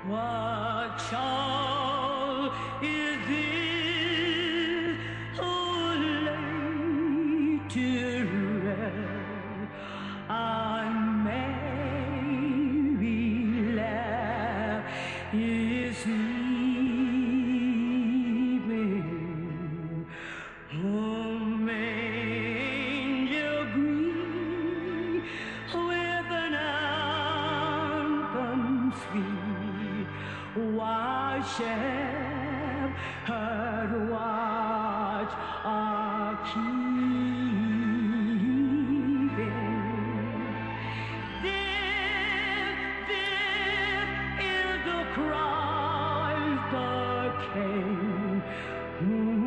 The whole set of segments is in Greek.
What child is this so late to rest on Mary lap is sleeping? Home angel green with an anthem sweet, why shepherd watch are keeping? This is the Christ the King, whom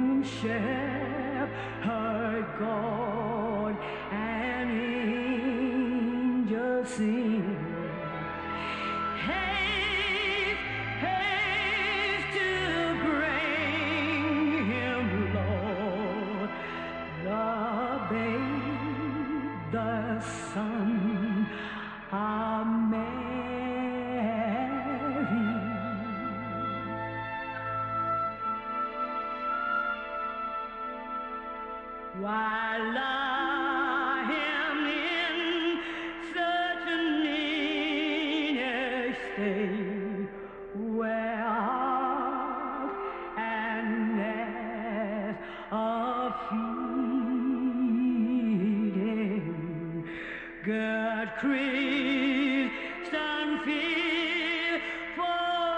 shepherd God and angels sing. Haste, haste to bring him, Lord, the babe, the Son of Mary. While lying in such a near state, where heart and nest are feeding, good Christian fear for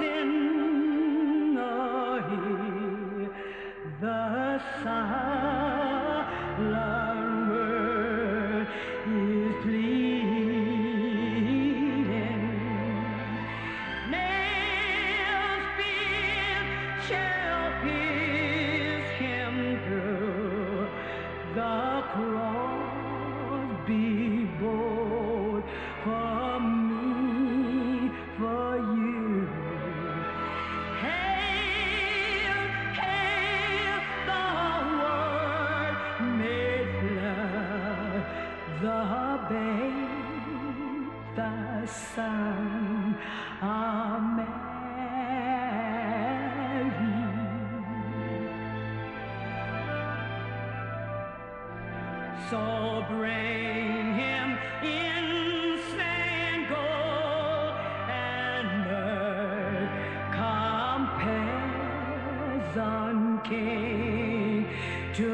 sinner here, the silent word is pleading. Nails shall pierce him through, the cross be bore for me, for you. Hail, hail, the Word made flesh, the babe, the Son of Mary. So bring him incense, gold, and myrrh, compassion King, to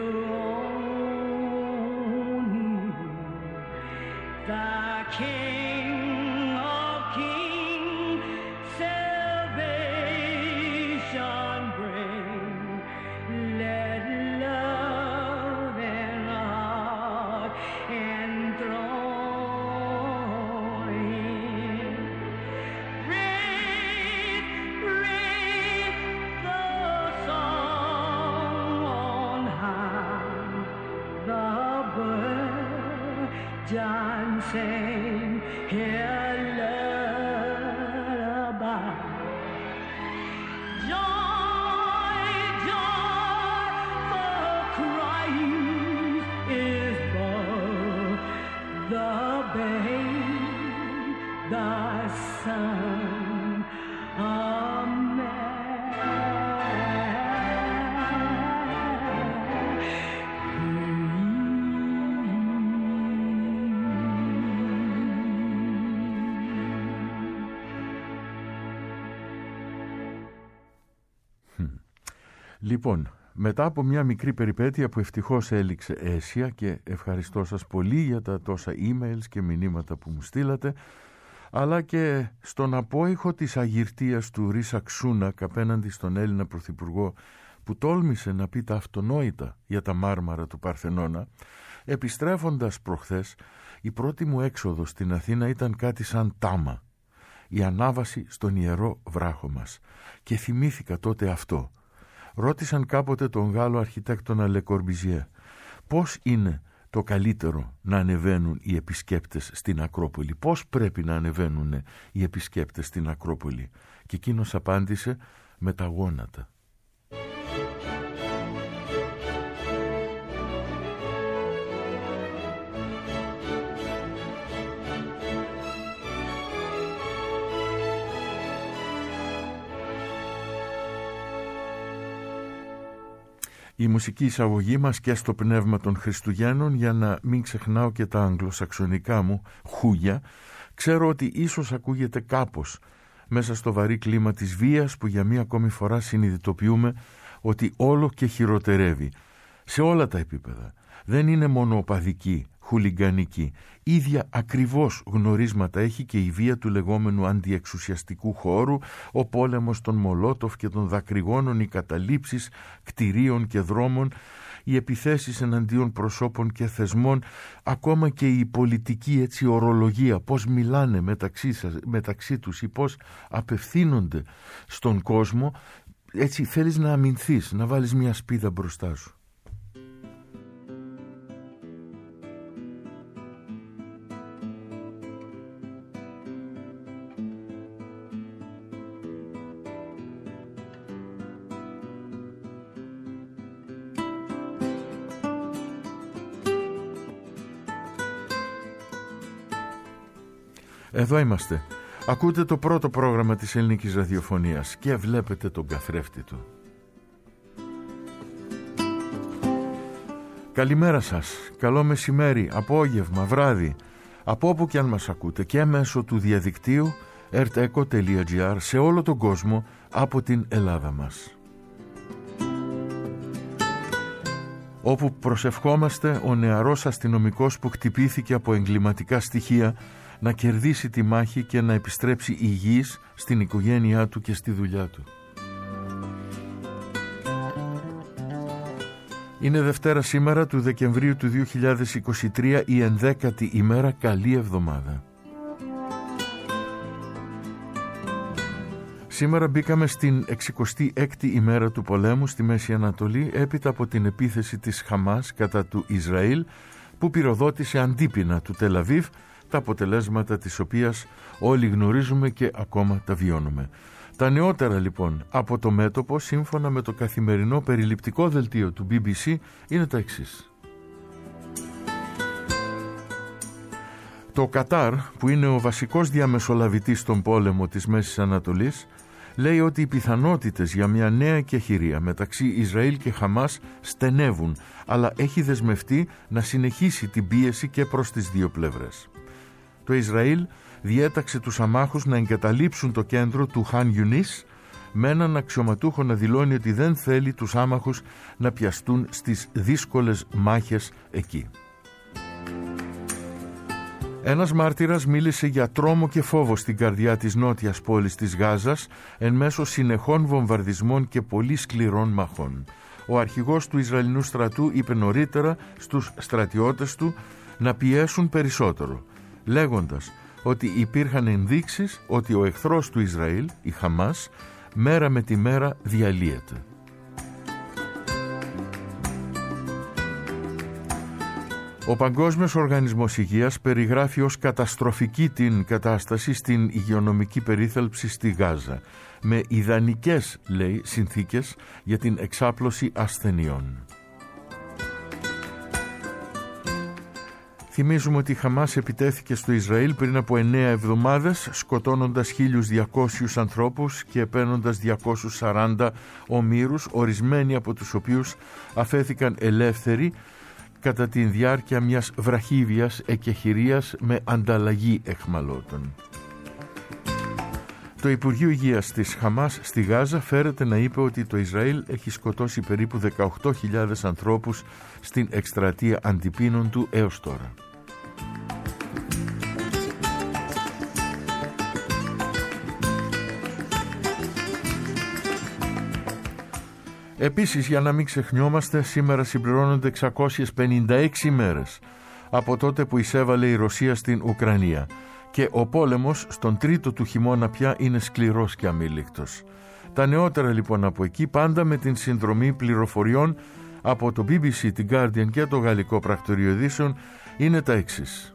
own him, the King of kings, salvation bring. Let love and heart enthrone him. Raise, raise the song on high, the bird John sang his lullaby. Joy, joy, for Christ is born, the babe, the Son of Λοιπόν, μετά από μια μικρή περιπέτεια που ευτυχώς έληξε αίσια, και ευχαριστώ σας πολύ για τα τόσα emails και μηνύματα που μου στείλατε, αλλά και στον απόϊχο της αγυρτίας του Ρίσα Σούνακ απέναντι στον Έλληνα Πρωθυπουργό, που τόλμησε να πει τα αυτονόητα για τα μάρμαρα του Παρθενώνα, επιστρέφοντας προχθές, η πρώτη μου έξοδος στην Αθήνα ήταν κάτι σαν τάμα, η ανάβαση στον Ιερό Βράχο μας, και θυμήθηκα τότε αυτό. Ρώτησαν κάποτε τον Γάλλο αρχιτέκτονα Le Corbusier πώς είναι το καλύτερο να ανεβαίνουν οι επισκέπτες στην Ακρόπολη, πώς πρέπει να ανεβαίνουν οι επισκέπτες στην Ακρόπολη, και εκείνος απάντησε με τα γόνατα. Η μουσική εισαγωγή μας και στο πνεύμα των Χριστουγέννων, για να μην ξεχνάω και τα αγγλοσαξονικά μου χούγια, ξέρω ότι ίσως ακούγεται κάπως μέσα στο βαρύ κλίμα της βίας που για μία ακόμη φορά συνειδητοποιούμε ότι όλο και χειροτερεύει σε όλα τα επίπεδα. Δεν είναι μόνο οπαδική, χουλιγκανική. Ίδια ακριβώς γνωρίσματα έχει και η βία του λεγόμενου αντιεξουσιαστικού χώρου, ο πόλεμος των Μολότοφ και των δακρυγόνων, οι καταλήψεις κτηρίων και δρόμων, οι επιθέσεις εναντίον προσώπων και θεσμών, ακόμα και η πολιτική ορολογία, πώς μιλάνε μεταξύ τους ή πώς απευθύνονται στον κόσμο. Έτσι θέλεις να αμυνθείς, να βάλεις μια σπίδα μπροστά σου. Εδώ είμαστε. Ακούτε το πρώτο πρόγραμμα της ελληνικής ραδιοφωνίας και βλέπετε τον καθρέφτη του. Καλημέρα σας, καλό μεσημέρι, απόγευμα, βράδυ, από όπου και αν μας ακούτε, και μέσω του διαδικτύου rteco.gr σε όλο τον κόσμο από την Ελλάδα μας. Όπου προσευχόμαστε ο νεαρός αστυνομικός που χτυπήθηκε από εγκληματικά στοιχεία να κερδίσει τη μάχη και να επιστρέψει υγιής στην οικογένειά του και στη δουλειά του. Είναι Δευτέρα σήμερα του Δεκεμβρίου του 2023, η 11η ημέρα. Καλή εβδομάδα. Σήμερα μπήκαμε στην 66η ημέρα του πολέμου στη Μέση Ανατολή, έπειτα από την επίθεση της Χαμάς κατά του Ισραήλ, που πυροδότησε αντίπεινα του Τελαβίβ, τα αποτελέσματα της οποίας όλοι γνωρίζουμε και ακόμα τα βιώνουμε. Τα νεότερα λοιπόν από το μέτωπο, σύμφωνα με το καθημερινό περιληπτικό δελτίο του BBC, είναι τα εξής. Το Κατάρ, που είναι ο βασικός διαμεσολαβητής στον πόλεμο της Μέσης Ανατολής, λέει ότι οι πιθανότητες για μια νέα εκεχηρία μεταξύ Ισραήλ και Χαμάς στενεύουν, αλλά έχει δεσμευτεί να συνεχίσει την πίεση και προς τις δύο πλευρές. Το Ισραήλ διέταξε τους αμάχους να εγκαταλείψουν το κέντρο του Χαν Ιουνίς, με έναν αξιωματούχο να δηλώνει ότι δεν θέλει τους άμαχους να πιαστούν στις δύσκολες μάχες εκεί. Ένας μάρτυρας μίλησε για τρόμο και φόβο στην καρδιά της νότιας πόλης της Γάζας εν μέσω συνεχών βομβαρδισμών και πολύ σκληρών μαχών. Ο αρχηγός του Ισραηλινού στρατού είπε νωρίτερα στους στρατιώτες του να πιέσουν περισσότερο, λέγοντας ότι υπήρχαν ενδείξεις ότι ο εχθρός του Ισραήλ, η Χαμάς, μέρα με τη μέρα διαλύεται. Ο Παγκόσμιος Οργανισμός Υγείας περιγράφει ως καταστροφική την κατάσταση στην υγειονομική περίθαλψη στη Γάζα, με ιδανικές, λέει, συνθήκες για την εξάπλωση ασθενειών. Θυμίζουμε ότι η Χαμάς επιτέθηκε στο Ισραήλ πριν από 9 εβδομάδες, σκοτώνοντας 1.200 ανθρώπους και επαίνοντας 240 ομήρους, ορισμένοι από τους οποίους αφέθηκαν ελεύθεροι κατά τη διάρκεια μιας βραχύβιας εκεχηρίας με ανταλλαγή εχμαλώτων. Το Υπουργείο Υγείας της Χαμάς στη Γάζα φέρεται να είπε ότι το Ισραήλ έχει σκοτώσει περίπου 18.000 ανθρώπους στην εκστρατεία αντιπίνων του έως τώρα. Επίσης, για να μην ξεχνιόμαστε, σήμερα συμπληρώνονται 656 μέρες από τότε που εισέβαλε η Ρωσία στην Ουκρανία και ο πόλεμος στον τρίτο του χειμώνα πια είναι σκληρός και αμήλικτος. Τα νεότερα λοιπόν από εκεί, πάντα με την συνδρομή πληροφοριών από το BBC, την Guardian και το Γαλλικό Πρακτορείο Ειδήσεων, είναι τα εξής.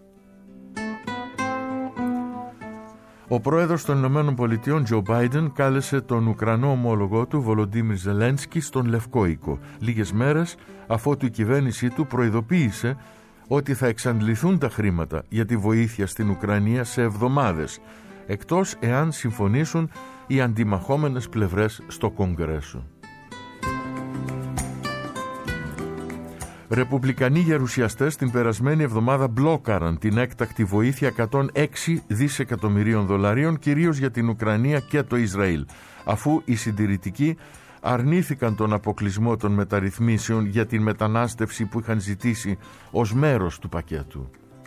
Ο πρόεδρος των Ηνωμένων Πολιτειών, Τζο Μπάιντεν, κάλεσε τον Ουκρανό ομόλογό του, Βολοντίμιρ Ζελένσκι, στον Λευκό Οίκο, λίγες μέρες αφότου η κυβέρνησή του προειδοποίησε ότι θα εξαντληθούν τα χρήματα για τη βοήθεια στην Ουκρανία σε εβδομάδες, εκτός εάν συμφωνήσουν οι αντιμαχόμενες πλευρές στο Κογκρέσο. Ρεπουμπλικανοί γερουσιαστές την περασμένη εβδομάδα μπλόκαραν την έκτακτη βοήθεια 106 δισεκατομμυρίων δολαρίων, κυρίως για την Ουκρανία και το Ισραήλ, αφού οι συντηρητικοί αρνήθηκαν τον αποκλεισμό των μεταρρυθμίσεων για την μετανάστευση που είχαν ζητήσει ως μέρος του πακέτου.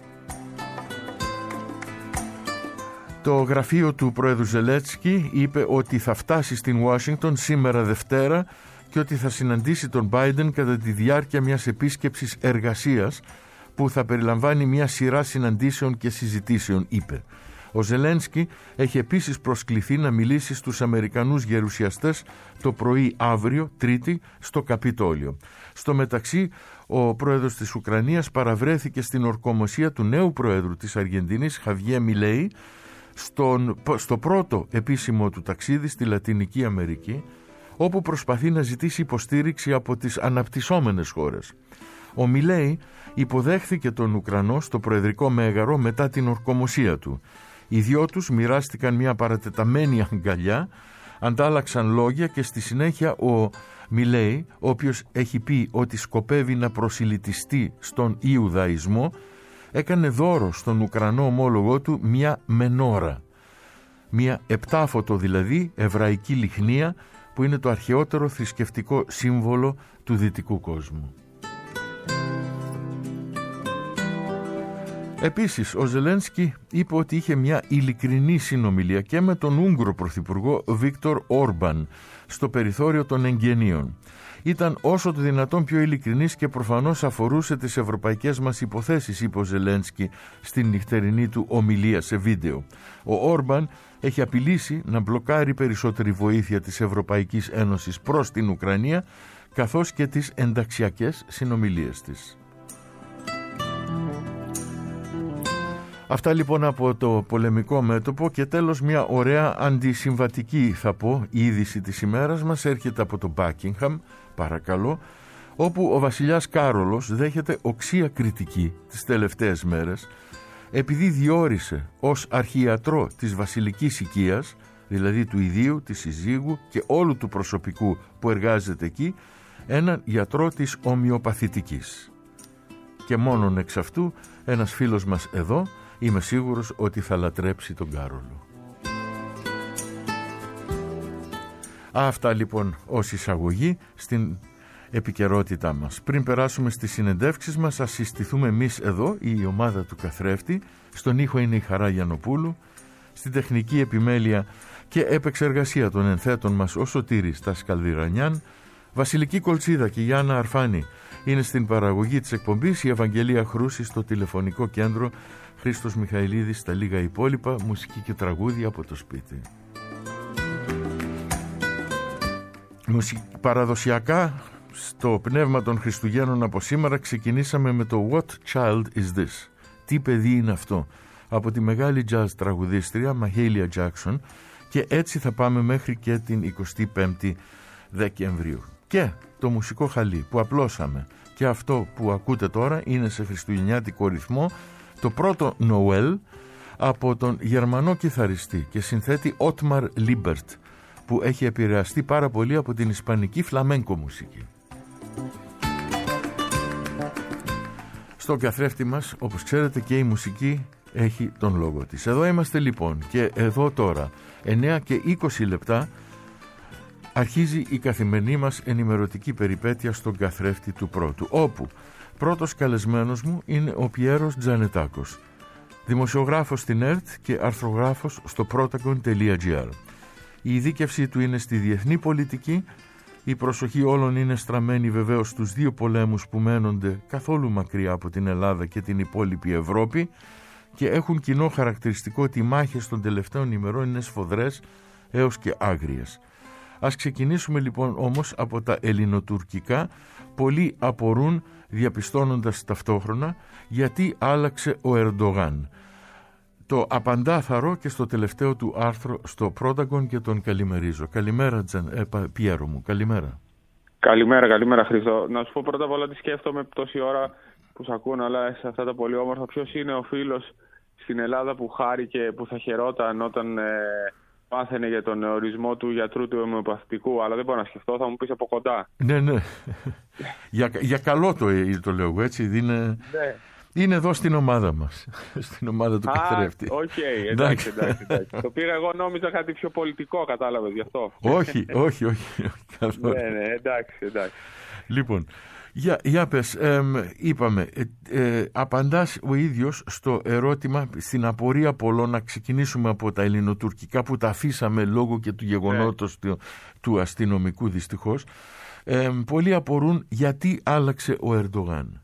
Το γραφείο του Πρόεδρου Ζελένσκι είπε ότι θα φτάσει στην Ουάσιγκτον σήμερα Δευτέρα και ότι θα συναντήσει τον Μπάιντεν κατά τη διάρκεια μιας επίσκεψης εργασίας που θα περιλαμβάνει μια σειρά συναντήσεων και συζητήσεων, είπε. Ο Ζελένσκι έχει επίσης προσκληθεί να μιλήσει στους Αμερικανούς γερουσιαστές το πρωί αύριο, Τρίτη, στο Καπιτόλιο. Στο μεταξύ, ο πρόεδρος της Ουκρανίας παραβρέθηκε στην ορκομοσία του νέου πρόεδρου της Αργεντινής, Χαβιέ Μιλέι, στο πρώτο επίσημο του ταξίδι στη Λατινική Αμερική, όπου προσπαθεί να ζητήσει υποστήριξη από τις αναπτυσσόμενες χώρες. Ο Μιλέι υποδέχθηκε τον Ουκρανό στο προεδρικό μέγαρο μετά την ορκομοσία του. Οι δυο τους μοιράστηκαν μια παρατεταμένη αγκαλιά, αντάλλαξαν λόγια και στη συνέχεια ο Μιλέι, ο οποίος έχει πει ότι σκοπεύει να προσιλητιστεί στον Ιουδαϊσμό, έκανε δώρο στον Ουκρανό ομόλογό του μια μενόρα, μια επτάφωτο δηλαδή εβραϊκή λιχνία που είναι το αρχαιότερο θρησκευτικό σύμβολο του δυτικού κόσμου. Επίσης, ο Ζελένσκι είπε ότι είχε μια ειλικρινή συνομιλία και με τον Ούγγρο πρωθυπουργό Βίκτορ Όρμπαν στο περιθώριο των εγγενείων. Ήταν όσο το δυνατόν πιο ειλικρινής και προφανώς αφορούσε τις ευρωπαϊκές μας υποθέσεις, είπε ο Ζελένσκι στην νυχτερινή του ομιλία σε βίντεο. Ο Όρμπαν έχει απειλήσει να μπλοκάρει περισσότερη βοήθεια της Ευρωπαϊκής Ένωσης προς την Ουκρανία, καθώς και τις ενταξιακές συνομιλίες της. Αυτά λοιπόν από το πολεμικό μέτωπο. Και τέλος μια ωραία αντισυμβατική, θα πω, είδηση της ημέρας μας έρχεται από το Buckingham, παρακαλώ, όπου ο βασιλιάς Κάρολος δέχεται οξία κριτική τις τελευταίες μέρες επειδή διόρισε ως αρχιατρό της βασιλικής οικίας, δηλαδή του ιδίου, της συζύγου και όλου του προσωπικού που εργάζεται εκεί, έναν γιατρό της ομοιοπαθητικής. Και μόνον εξ αυτού ένας φίλος μας εδώ είμαι σίγουρος ότι θα λατρέψει τον Κάρολο. Αυτά λοιπόν ως εισαγωγή στην επικαιρότητά μας. Πριν περάσουμε στις συνεντεύξεις μας, ας συστηθούμε εμείς εδώ, η ομάδα του καθρέφτη. Στον ήχο είναι η Χαρά Γιαννοπούλου, στην τεχνική επιμέλεια και επεξεργασία των ενθέτων μας ο Σωτήρης Τασκαλδιρανιάν, Βασιλική Κολτσίδα και Γιάννα Αρφάνη είναι στην παραγωγή της εκπομπής, η Ευαγγελία Χρούση στο τηλεφωνικό κέντρο, Χρήστος Μιχαηλίδης στα λίγα υπόλοιπα, μουσική και τραγούδια από το σπίτι. Παραδοσιακά, στο πνεύμα των Χριστουγέννων από σήμερα, ξεκινήσαμε με το What Child Is This? Τι παιδί είναι αυτό? Από τη μεγάλη jazz τραγουδίστρια Μαχέλια Τζάκσον, και έτσι θα πάμε μέχρι και την 25η Δεκεμβρίου. Και το μουσικό χαλί που απλώσαμε και αυτό που ακούτε τώρα είναι σε χριστουγεννιάτικο ρυθμό, το πρώτο Νοέλ από τον Γερμανό κιθαριστή και συνθέτη Ότμαρ Λίμπερτ, που έχει επηρεαστεί πάρα πολύ από την ισπανική φλαμέγκο μουσική. Στο καθρέφτη μας, όπως ξέρετε, και η μουσική έχει τον λόγο της. Εδώ είμαστε λοιπόν και εδώ τώρα 9 και 20 λεπτά αρχίζει η καθημερινή μας ενημερωτική περιπέτεια στον καθρέφτη του πρώτου, όπου πρώτος καλεσμένος μου είναι ο Πιέρος Τζανετάκος, δημοσιογράφος στην ΕΡΤ και αρθρογράφος στο protagon.gr. Η ειδίκευσή του είναι στη διεθνή πολιτική, η προσοχή όλων είναι στραμμένη βεβαίως στους δύο πολέμους που μένονται καθόλου μακριά από την Ελλάδα και την υπόλοιπη Ευρώπη και έχουν κοινό χαρακτηριστικό ότι οι μάχες των τελευταίων ημερών είναι σφοδρές έως και άγριες. Ας ξεκινήσουμε λοιπόν όμως από τα ελληνοτουρκικά. Πολλοί απορούν διαπιστώνοντας ταυτόχρονα γιατί άλλαξε ο Ερντογάν. Το απαντά θαρώ και στο τελευταίο του άρθρο στο Protagon και τον καλημερίζω. Καλημέρα Πιέρο μου, καλημέρα. Καλημέρα Χρήστο. Να σου πω πρώτα απ' όλα τι σκέφτομαι τόση ώρα που σ' ακούω να λες αυτά τα πολύ όμορφα. Ποιος είναι ο φίλος στην Ελλάδα που χάρηκε, που θα χαιρόταν όταν μάθαινε για τον ορισμό του γιατρού του ομοιοπαθητικού, αλλά δεν μπορώ να σκεφτώ, θα μου πεις από κοντά. Ναι. για καλό το λέω εγώ, έτσι. Είναι εδώ στην ομάδα μας, στην ομάδα του καθρέφτη. Οκ, εντάξει. Το πήγα εγώ, νόμιζα κάτι πιο πολιτικό, κατάλαβες γι' αυτό. Όχι. Ναι, εντάξει. Λοιπόν, για πες, είπαμε, απαντάς ο ίδιος στο ερώτημα, στην απορία πολλών, να ξεκινήσουμε από τα ελληνοτουρκικά που τα αφήσαμε λόγω και του γεγονότος του αστυνομικού δυστυχώς. Πολλοί απορούν γιατί άλλαξε ο Ερντογάν.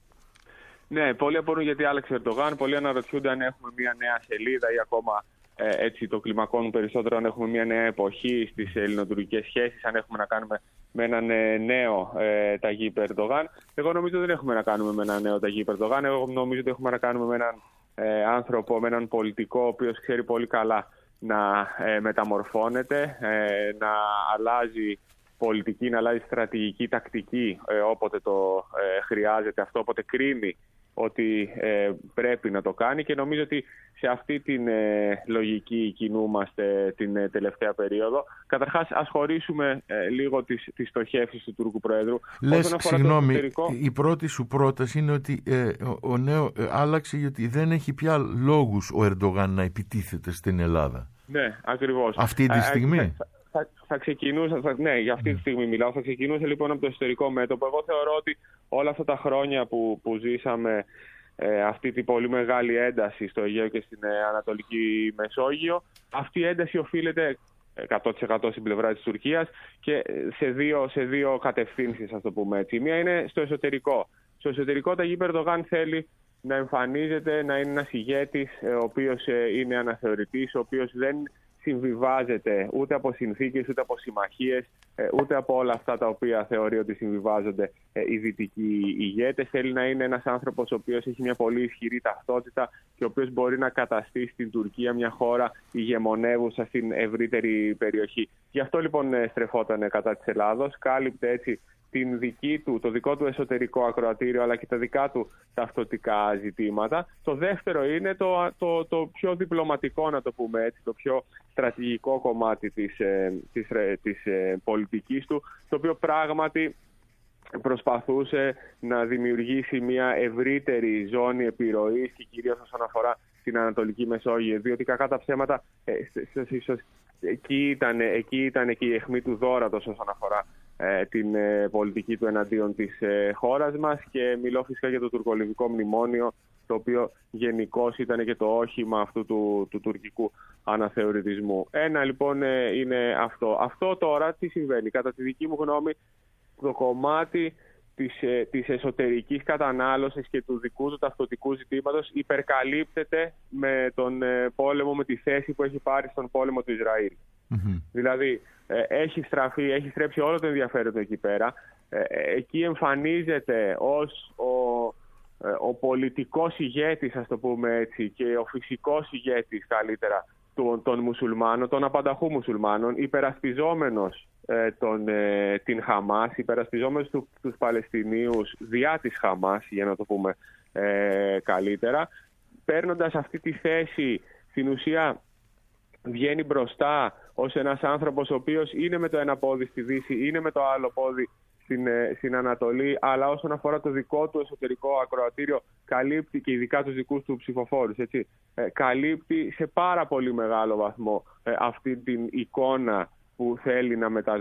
Ναι, πολλοί απορούν γιατί άλλαξε ο Ερντογάν, πολλοί αναρωτιούνται αν έχουμε μια νέα σελίδα ή ακόμα έτσι το κλιμακώνουν περισσότερο, αν έχουμε μια νέα εποχή στις ελληνοτουρκικές σχέσεις, αν έχουμε να κάνουμε με έναν νέο Ταγίπ Ερντογάν. Εγώ νομίζω δεν έχουμε να κάνουμε με έναν νέο Ταγίπ Ερντογάν. Εγώ νομίζω ότι έχουμε να κάνουμε με έναν άνθρωπο, με έναν πολιτικό, ο οποίος ξέρει πολύ καλά να μεταμορφώνεται, να αλλάζει πολιτική, να αλλάζει στρατηγική, τακτική όποτε το χρειάζεται αυτό, όποτε κρίνει ότι πρέπει να το κάνει, και νομίζω ότι σε αυτή την λογική κινούμαστε την τελευταία περίοδο. Καταρχάς, ας χωρίσουμε λίγο τις στοχεύσεις του Τούρκου Προέδρου. Λες, συγγνώμη, η πρώτη σου πρόταση είναι ότι ο νέο άλλαξε γιατί δεν έχει πια λόγους ο Ερντογάν να επιτίθεται στην Ελλάδα. Ναι, ακριβώς. Αυτή τη στιγμή. Θα ξεκινούσα, για αυτή τη στιγμή μιλάω. Θα ξεκινούσα λοιπόν από το εσωτερικό μέτωπο. Εγώ θεωρώ ότι όλα αυτά τα χρόνια που ζήσαμε αυτή την πολύ μεγάλη ένταση στο Αιγαίο και στην Ανατολική Μεσόγειο, αυτή η ένταση οφείλεται 100% στην πλευρά της Τουρκίας και σε δύο κατευθύνσεις, ας το πούμε έτσι. Η μία είναι στο εσωτερικό. Στο εσωτερικό, Ταγίπ Ερντογάν θέλει να εμφανίζεται, να είναι ένας ηγέτης, ο οποίος είναι αναθεωρητής, ο οποίος δεν συμβιβάζεται ούτε από συνθήκες, ούτε από συμμαχίες, ούτε από όλα αυτά τα οποία θεωρεί ότι συμβιβάζονται οι δυτικοί ηγέτες. Θέλει να είναι ένας άνθρωπος ο οποίος έχει μια πολύ ισχυρή ταυτότητα και ο οποίος μπορεί να καταστήσει την Τουρκία μια χώρα ηγεμονεύουσα στην ευρύτερη περιοχή. Γι' αυτό λοιπόν στρεφόταν κατά της Ελλάδος, κάλυπτε έτσι το δικό του εσωτερικό ακροατήριο, αλλά και τα δικά του ταυτοτικά ζητήματα. Το δεύτερο είναι το πιο διπλωματικό, να το πούμε έτσι, το πιο στρατηγικό κομμάτι της πολιτικής του, το οποίο πράγματι προσπαθούσε να δημιουργήσει μια ευρύτερη ζώνη επιρροής και κυρίως όσον αφορά την Ανατολική Μεσόγειο, διότι κακά τα ψέματα εκεί ήταν και η αιχμή του δώρατος όσον αφορά την πολιτική του εναντίον της χώρας μας, και μιλώ φυσικά για το τουρκολιβικό μνημόνιο, το οποίο γενικώς ήταν και το όχημα αυτού του τουρκικού αναθεωρητισμού. Ένα λοιπόν είναι αυτό. Αυτό τώρα τι συμβαίνει? Κατά τη δική μου γνώμη, το κομμάτι της εσωτερικής κατανάλωσης και του δικού του ταυτοτικού ζητήματος υπερκαλύπτεται με τον πόλεμο, με τη θέση που έχει πάρει στον πόλεμο του Ισραήλ. Mm-hmm. Δηλαδή έχει στρέψει όλο το ενδιαφέρον του εκεί πέρα. Εκεί εμφανίζεται ως ο πολιτικός ηγέτης, ας το πούμε έτσι, και ο φυσικός ηγέτης καλύτερα των μουσουλμάνων, των απανταχού μουσουλμάνων, υπερασπιζόμενος την Χαμάς, υπερασπιζόμενος τους Παλαιστινίους διά της Χαμάς, για να το πούμε καλύτερα. Παίρνοντας αυτή τη θέση, στην ουσία βγαίνει μπροστά ως ένας άνθρωπος ο οποίος είναι με το ένα πόδι στη Δύση, είναι με το άλλο πόδι στην Ανατολή, αλλά όσον αφορά το δικό του εσωτερικό ακροατήριο, καλύπτει και ειδικά τους δικούς του ψηφοφόρους, έτσι, καλύπτει σε πάρα πολύ μεγάλο βαθμό αυτή την εικόνα που θέλει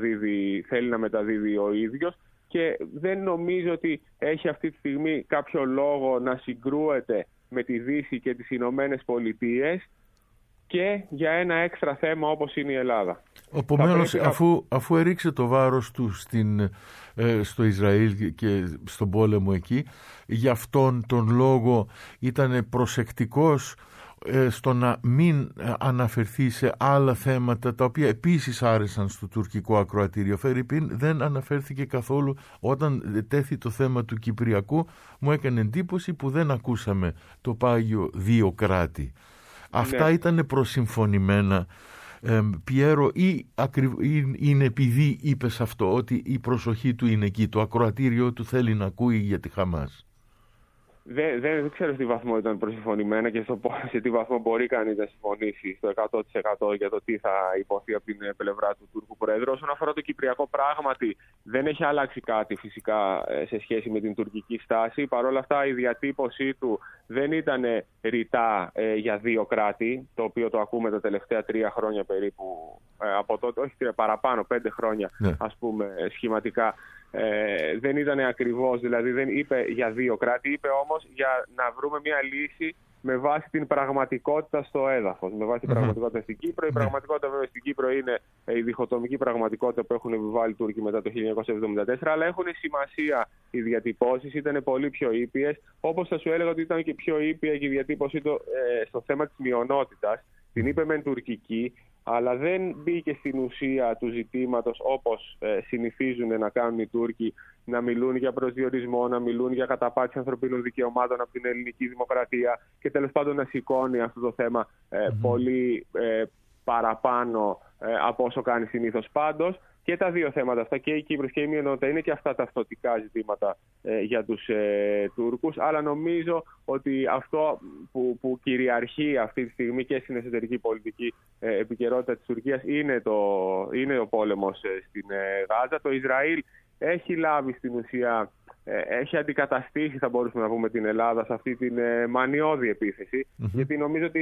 να μεταδίδει ο ίδιος, και δεν νομίζω ότι έχει αυτή τη στιγμή κάποιο λόγο να συγκρούεται με τη Δύση και τις Ηνωμένες Πολιτείες και για ένα έξτρα θέμα όπως είναι η Ελλάδα. Επομένως, αφού έριξε το βάρος του στο Ισραήλ και στον πόλεμο εκεί, γι' αυτόν τον λόγο ήταν προσεκτικός στο να μην αναφερθεί σε άλλα θέματα τα οποία επίσης άρεσαν στο τουρκικό ακροατήριο. Φερρυπίν δεν αναφέρθηκε καθόλου όταν τέθη το θέμα του Κυπριακού. Μου έκανε εντύπωση που δεν ακούσαμε το πάγιο δύο κράτη. Αυτά ήταν προσυμφωνημένα, Πιέρο, ή είναι επειδή είπες αυτό, ότι η προσοχή του είναι εκεί, το ακροατήριο του θέλει να ακούει για τη Χαμάς? Δεν ξέρω σε τι βαθμό ήταν προσυμφωνημένα και σε τι βαθμό μπορεί κανείς να συμφωνήσει στο 100% για το τι θα υποθεί από την πλευρά του Τούρκου Πρόεδρου. Όσον αφορά το Κυπριακό, πράγματι δεν έχει αλλάξει κάτι φυσικά σε σχέση με την τουρκική στάση. Παρ' όλα αυτά η διατύπωσή του δεν ήταν ρητά για δύο κράτη, το οποίο το ακούμε τα τελευταία 3 χρόνια περίπου, από τότε, όχι παραπάνω, 5 χρόνια ας πούμε σχηματικά. Δεν ήταν ακριβώς, δηλαδή δεν είπε για δύο κράτη, είπε όμως για να βρούμε μια λύση με βάση την πραγματικότητα στο έδαφος, με βάση την πραγματικότητα στην Κύπρο. Η πραγματικότητα βέβαια στην Κύπρο είναι η διχοτομική πραγματικότητα που έχουν επιβάλει οι Τούρκοι μετά το 1974, αλλά έχουν σημασία οι διατυπώσεις, ήταν πολύ πιο ήπιες, όπως θα σου έλεγα ότι ήταν και πιο ήπια και η διατύπωσή του στο θέμα της μειονότητας. Την είπε μεν τουρκική, αλλά δεν μπήκε στην ουσία του ζητήματος όπως συνηθίζουν να κάνουν οι Τούρκοι, να μιλούν για προσδιορισμό, να μιλούν για καταπάτηση ανθρωπίνων δικαιωμάτων από την ελληνική δημοκρατία και τέλος πάντων να σηκώνει αυτό το θέμα πολύ παραπάνω από όσο κάνει συνήθως. Πάντως και τα δύο θέματα αυτά, και η Κύπρος και η μειονότητα, είναι και αυτά ταυτοτικά ζητήματα για τους Τούρκους, αλλά νομίζω ότι αυτό που κυριαρχεί αυτή τη στιγμή και στην εσωτερική πολιτική επικαιρότητα της Τουρκίας είναι ο πόλεμος στην Γάζα. Το Ισραήλ έχει λάβει στην ουσία, έχει αντικαταστήσει, θα μπορούσαμε να πούμε, την Ελλάδα σε αυτή την μανιώδη επίθεση, γιατί νομίζω ότι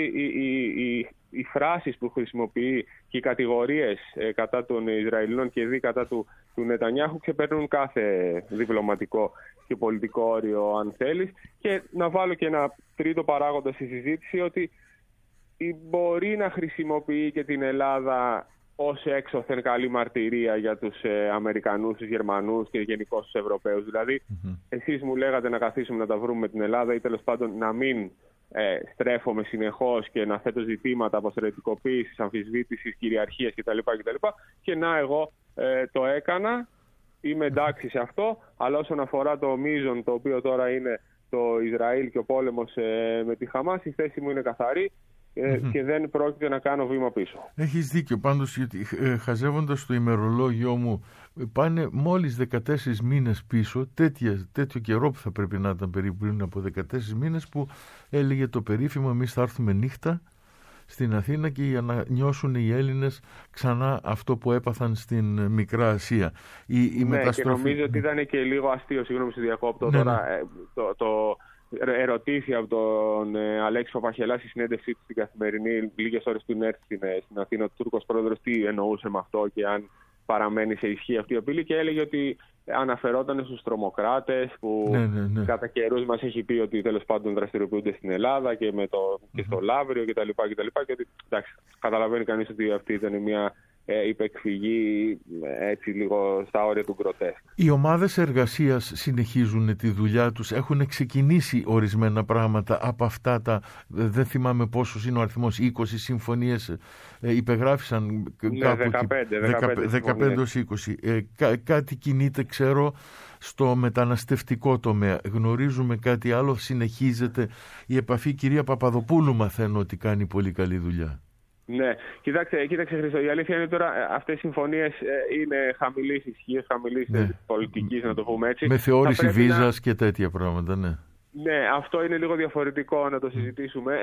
οι φράσεις που χρησιμοποιεί και οι κατηγορίες κατά των Ισραηλινών και δι κατά του Νετανιάχου ξεπερνούν κάθε διπλωματικό και πολιτικό όριο, αν θέλεις. Και να βάλω και ένα τρίτο παράγοντα στη συζήτηση, ότι μπορεί να χρησιμοποιεί και την Ελλάδα ως έξωθεν καλή μαρτυρία για τους Αμερικανούς, τους Γερμανούς και γενικώς τους Ευρωπαίους. Δηλαδή, εσείς μου λέγατε να καθίσουμε να τα βρούμε με την Ελλάδα, ή τέλος πάντων να μην στρέφομαι συνεχώς και να θέτω ζητήματα αποστρατικοποίησης, αμφισβήτησης, κυριαρχίας κτλ. Και να, εγώ το έκανα, είμαι εντάξει σε αυτό, αλλά όσον αφορά το μείζον, το οποίο τώρα είναι το Ισραήλ και ο πόλεμος με τη Χαμάς, η θέση μου είναι καθαρή. Και δεν πρόκειται να κάνω βήμα πίσω. Έχεις δίκιο πάντως, γιατί χαζεύοντας το ημερολόγιο μου, πάνε μόλις 14 μήνες πίσω, τέτοιο καιρό που θα πρέπει να ήταν περίπου πριν από 14 μήνες, που έλεγε το περίφημο «Εμείς θα έρθουμε νύχτα στην Αθήνα και για να νιώσουν οι Έλληνες ξανά αυτό που έπαθαν στην Μικρά Ασία». Και νομίζω ότι ήταν και λίγο αστείο, συγγνώμη σε διακόπτω τώρα, ερωτήθη από τον Αλέξη Παπαχελά στη συνέντευξή του στην Καθημερινή λίγες ώρες πριν έρθει στην Αθήνα ο Τούρκος πρόεδρος, τι εννοούσε με αυτό και αν παραμένει σε ισχύ αυτή η απειλή, και έλεγε ότι αναφερόταν στους τρομοκράτες που κατά καιρούς μας έχει πει ότι τέλος πάντων δραστηριοποιούνται στην Ελλάδα και, και στο Λαύριο κτλ. Και ότι εντάξει, καταλαβαίνει κανείς ότι αυτή ήταν μια υπεκφυγή έτσι λίγο στα όρια του γκροτέσκ. Οι ομάδες εργασίας συνεχίζουν τη δουλειά τους, έχουν ξεκινήσει ορισμένα πράγματα από αυτά δεν θυμάμαι πόσος είναι ο αριθμός, 20 συμφωνίες υπεγράφησαν κάπου 15-20. Κάτι κινείται, ξέρω, στο μεταναστευτικό τομέα. Γνωρίζουμε κάτι άλλο, συνεχίζεται η επαφή. Κυρία Παπαδοπούλου μαθαίνω ότι κάνει πολύ καλή δουλειά. Ναι, κοίταξε Χρήστο, η αλήθεια είναι τώρα αυτές οι συμφωνίες είναι χαμηλής ισχύς, χαμηλής πολιτικής, να το πούμε έτσι. Με θεώρηση βίζας και τέτοια πράγματα, ναι. Ναι, αυτό είναι λίγο διαφορετικό να το συζητήσουμε.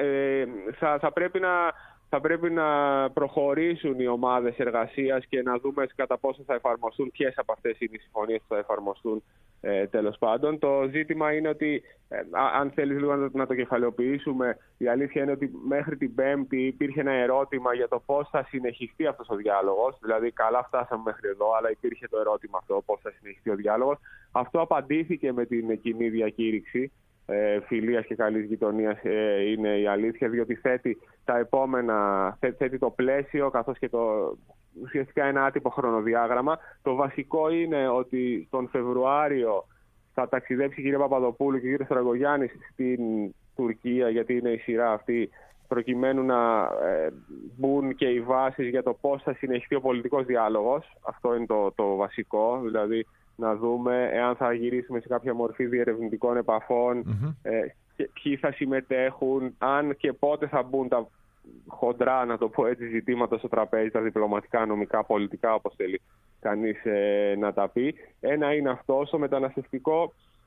Θα πρέπει να προχωρήσουν οι ομάδες εργασίας και να δούμε κατά πόσο θα εφαρμοστούν, ποιες από αυτές είναι οι συμφωνίες που θα εφαρμοστούν τέλος πάντων. Το ζήτημα είναι ότι, αν θέλεις λίγο να το κεφαλαιοποιήσουμε, η αλήθεια είναι ότι μέχρι την Πέμπτη υπήρχε ένα ερώτημα για το πώς θα συνεχιστεί αυτός ο διάλογος. Δηλαδή, καλά φτάσαμε μέχρι εδώ, αλλά υπήρχε το ερώτημα αυτό, πώς θα συνεχιστεί ο διάλογος. Αυτό απαντήθηκε με την κοινή διακήρυξη φιλίας και καλής γειτονίας, είναι η αλήθεια, διότι θέτει το πλαίσιο καθώς και ουσιαστικά ένα άτυπο χρονοδιάγραμμα. Το βασικό είναι ότι τον Φεβρουάριο θα ταξιδέψει η κυρία Παπαδοπούλου και ο κύριος Στραγογιάννης στην Τουρκία, γιατί είναι η σειρά αυτή, προκειμένου να μπουν και οι βάσεις για το πώς θα συνεχιστεί ο πολιτικός διάλογος. Αυτό είναι το βασικό, δηλαδή να δούμε εάν θα γυρίσουμε σε κάποια μορφή διερευνητικών επαφών, ποιοι θα συμμετέχουν, αν και πότε θα μπουν τα χοντρά, να το πω έτσι, ζητήματα στο τραπέζι, τα διπλωματικά, νομικά, πολιτικά, όπως θέλει κανείς να τα πει. Ένα είναι αυτό. Στο μεταναστευτικό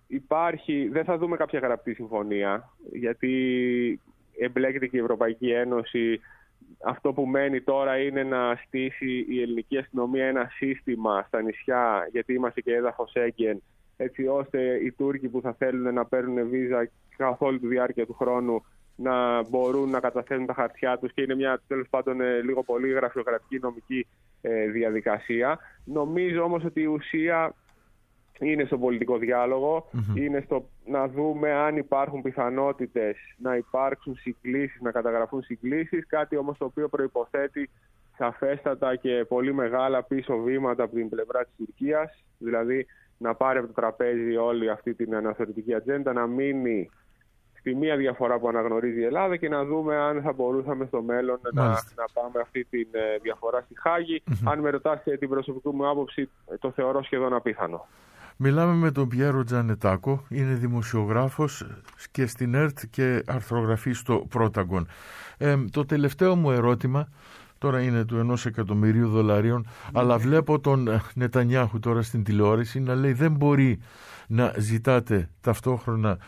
δεν θα δούμε κάποια γραπτή συμφωνία, γιατί εμπλέκεται και η Ευρωπαϊκή Ένωση. Αυτό που μένει τώρα είναι να στήσει η ελληνική αστυνομία ένα σύστημα στα νησιά, γιατί είμαστε και έδαφος Σέγγεν, έτσι ώστε οι Τούρκοι που θα θέλουν να παίρνουν βίζα καθ' όλη τη διάρκεια του χρόνου να μπορούν να καταθέσουν τα χαρτιά τους, και είναι μια, τέλος πάντων, λίγο πολύ γραφειοκρατική νομική διαδικασία. Νομίζω όμως ότι η ουσία είναι στον πολιτικό διάλογο, είναι στο να δούμε αν υπάρχουν πιθανότητες να υπάρξουν συγκλήσεις, να καταγραφούν συγκλήσεις, κάτι όμως το οποίο προϋποθέτει σαφέστατα και πολύ μεγάλα πίσω βήματα από την πλευρά της Τουρκίας, δηλαδή να πάρει από το τραπέζι όλη αυτή την αναθεωρητική ατζέντα, να μείνει στη μία διαφορά που αναγνωρίζει η Ελλάδα και να δούμε αν θα μπορούσαμε στο μέλλον να πάμε αυτή τη διαφορά στη Χάγη. Αν με ρωτάς την προσωπική μου άποψη, το θεωρώ σχεδόν απίθανο. Μιλάμε με τον Πιέρο Τζανετάκο, είναι δημοσιογράφος και στην ΕΡΤ και αρθρογραφεί στο Πρόταγκον. Το τελευταίο μου ερώτημα, τώρα είναι του $1 εκατομμυρίου, αλλά βλέπω τον Νετανιάχου τώρα στην τηλεόραση να λέει δεν μπορεί να ζητάτε ταυτόχρονα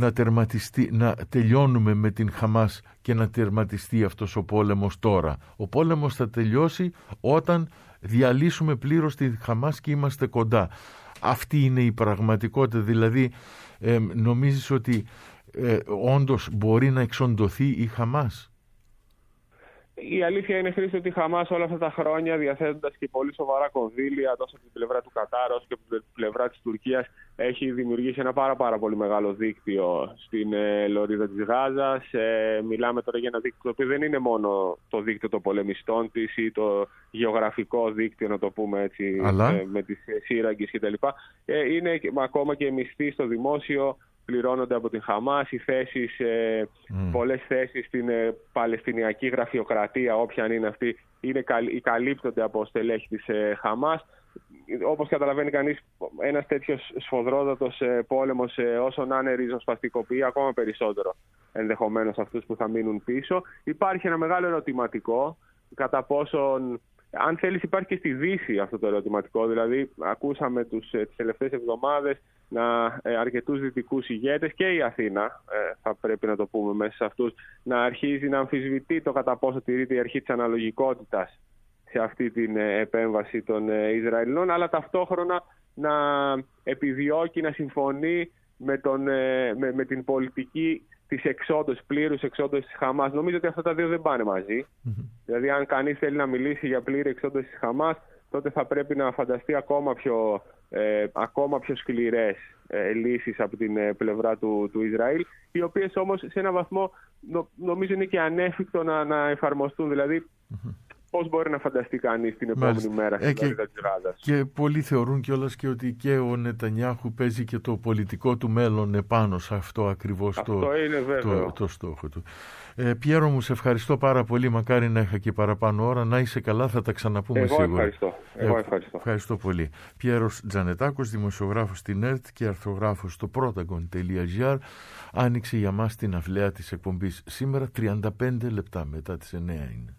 να τελειώνουμε με την Χαμάς και να τερματιστεί αυτός ο πόλεμος τώρα. Ο πόλεμος θα τελειώσει όταν διαλύσουμε πλήρως τη Χαμάς και είμαστε κοντά. Αυτή είναι η πραγματικότητα, δηλαδή νομίζεις ότι όντως μπορεί να εξοντωθεί η Χαμάς? Η αλήθεια είναι, Χρήστο, ότι η Χαμάς όλα αυτά τα χρόνια, διαθέτοντας και πολύ σοβαρά κονδύλια τόσο από την πλευρά του Κατάρ όσο και από την πλευρά της Τουρκίας, έχει δημιουργήσει ένα πάρα πολύ μεγάλο δίκτυο στην λωρίδα της Γάζας. Μιλάμε τώρα για ένα δίκτυο το οποίο δεν είναι μόνο το δίκτυο των πολεμιστών της ή το γεωγραφικό δίκτυο, να το πούμε έτσι, με τις σύραγγες κτλ. Είναι ακόμα και μισθοί στο δημόσιο, πληρώνονται από την Χαμάς, οι θέσεις, πολλές θέσεις στην Παλαιστινιακή γραφειοκρατία, όποια αν είναι αυτή, καλύπτονται από στελέχη της Χαμάς. Όπως καταλαβαίνει κανείς, ένας τέτοιος σφοδρότατος πόλεμος, όσο να είναι, ριζοσπαστικοποιεί ακόμα περισσότερο ενδεχομένως αυτούς που θα μείνουν πίσω. Υπάρχει ένα μεγάλο ερωτηματικό, κατά πόσον, αν θέλεις, υπάρχει και στη Δύση αυτό το ερωτηματικό. Δηλαδή, ακούσαμε τις τελευταίες εβδομάδες αρκετούς δυτικούς ηγέτες, και η Αθήνα, θα πρέπει να το πούμε μέσα σε αυτούς, να αρχίζει να αμφισβητεί το κατά πόσο τηρείται η αρχή της αναλογικότητας σε αυτή την επέμβαση των Ισραηλινών, αλλά ταυτόχρονα να επιδιώκει να συμφωνεί με την πολιτική της πλήρους εξόντωσης της Χαμάς. Νομίζω ότι αυτά τα δύο δεν πάνε μαζί. Δηλαδή, αν κανείς θέλει να μιλήσει για πλήρη εξόντωση της Χαμάς, τότε θα πρέπει να φανταστεί ακόμα πιο σκληρές λύσεις από την πλευρά του Ισραήλ, οι οποίες όμως σε έναν βαθμό νομίζω είναι και ανέφικτο να εφαρμοστούν. Δηλαδή, πώς μπορεί να φανταστεί κανείς την επόμενη μέρα στην λωρίδα της Γάζας? Και πολλοί θεωρούν κιόλας και ότι και ο Νετανιάχου παίζει και το πολιτικό του μέλλον επάνω σε αυτό ακριβώς το στόχο του. Πιέρο μου, σε ευχαριστώ πάρα πολύ. Μακάρι να είχα και παραπάνω ώρα. Να είσαι καλά, θα τα ξαναπούμε σίγουρα. Εγώ ευχαριστώ. Ευχαριστώ πολύ. Πιέρος Τζανετάκος, δημοσιογράφος στην ΕΡΤ και αρθρογράφος στο Protagon.gr. Άνοιξε για μας την αυλαία της εκπομπής σήμερα. 35 λεπτά μετά τις 9 είναι.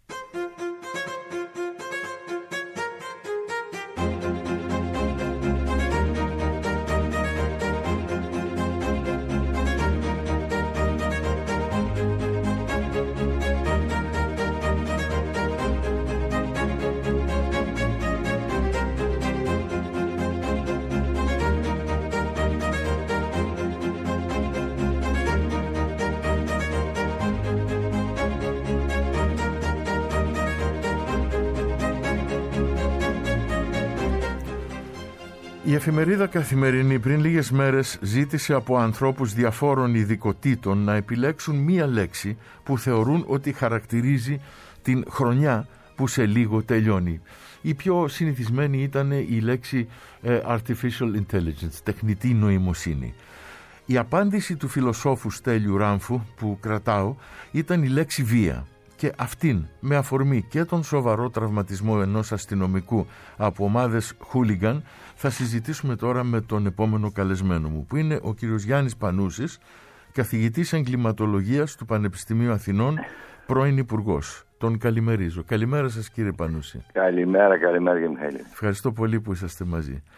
Η εφημερίδα Καθημερινή πριν λίγες μέρες ζήτησε από ανθρώπους διαφόρων ειδικοτήτων να επιλέξουν μία λέξη που θεωρούν ότι χαρακτηρίζει την χρονιά που σε λίγο τελειώνει. Η πιο συνηθισμένη ήταν η λέξη artificial intelligence, τεχνητή νοημοσύνη. Η απάντηση του φιλοσόφου Στέλιου Ράμφου που κρατάω ήταν η λέξη βία. Και αυτήν, με αφορμή και τον σοβαρό τραυματισμό ενός αστυνομικού από ομάδες χούλιγκαν, θα συζητήσουμε τώρα με τον επόμενο καλεσμένο μου, που είναι ο κύριος Γιάννης Πανούσης, καθηγητής εγκληματολογίας του Πανεπιστημίου Αθηνών, πρώην υπουργός. Τον καλημερίζω. Καλημέρα σας, κύριε Πανούση. Καλημέρα και Μιχαήλ. Ευχαριστώ πολύ που είσαστε μαζί.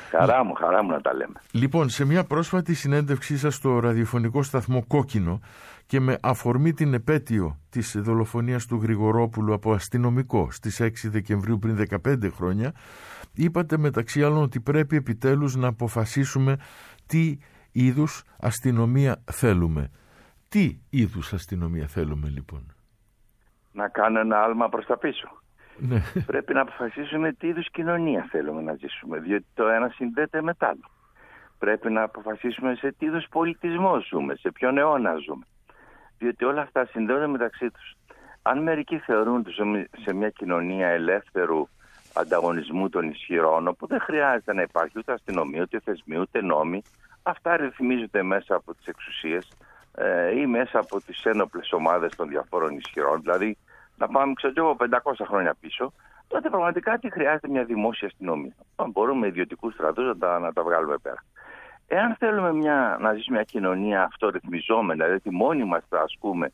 Χαρά μου να τα λέμε. Λοιπόν, σε μια πρόσφατη συνέντευξή σας στο ραδιοφωνικό σταθμό Κόκκινο και με αφορμή την επέτειο της δολοφονίας του Γρηγορόπουλου από αστυνομικό στις 6 Δεκεμβρίου πριν 15 χρόνια, είπατε μεταξύ άλλων ότι πρέπει επιτέλους να αποφασίσουμε τι είδους αστυνομία θέλουμε. Τι είδους αστυνομία θέλουμε λοιπόν? Να κάνω ένα άλμα προς τα πίσω. Ναι. Πρέπει να αποφασίσουμε τι είδους κοινωνία θέλουμε να ζήσουμε, διότι το ένα συνδέεται με το άλλο. Πρέπει να αποφασίσουμε σε τι είδους πολιτισμό ζούμε, σε ποιον αιώνα ζούμε, διότι όλα αυτά συνδέονται μεταξύ τους. Αν μερικοί θεωρούν ότι ζούμε σε μια κοινωνία ελεύθερου ανταγωνισμού των ισχυρών, όπου δεν χρειάζεται να υπάρχει ούτε αστυνομία, ούτε θεσμοί, ούτε νόμοι, αυτά ρυθμίζονται μέσα από τις εξουσίες ή μέσα από τις ένοπλες ομάδες των διαφόρων ισχυρών. Δηλαδή, να πάμε 500 χρόνια πίσω, τότε πραγματικά τι χρειάζεται μια δημόσια αστυνομία? Μπορούμε ιδιωτικούς στρατούς να τα βγάλουμε πέρα. Εάν θέλουμε να ζήσουμε μια κοινωνία αυτορυθμιζόμενη, δηλαδή μόνοι μας θα ασκούμε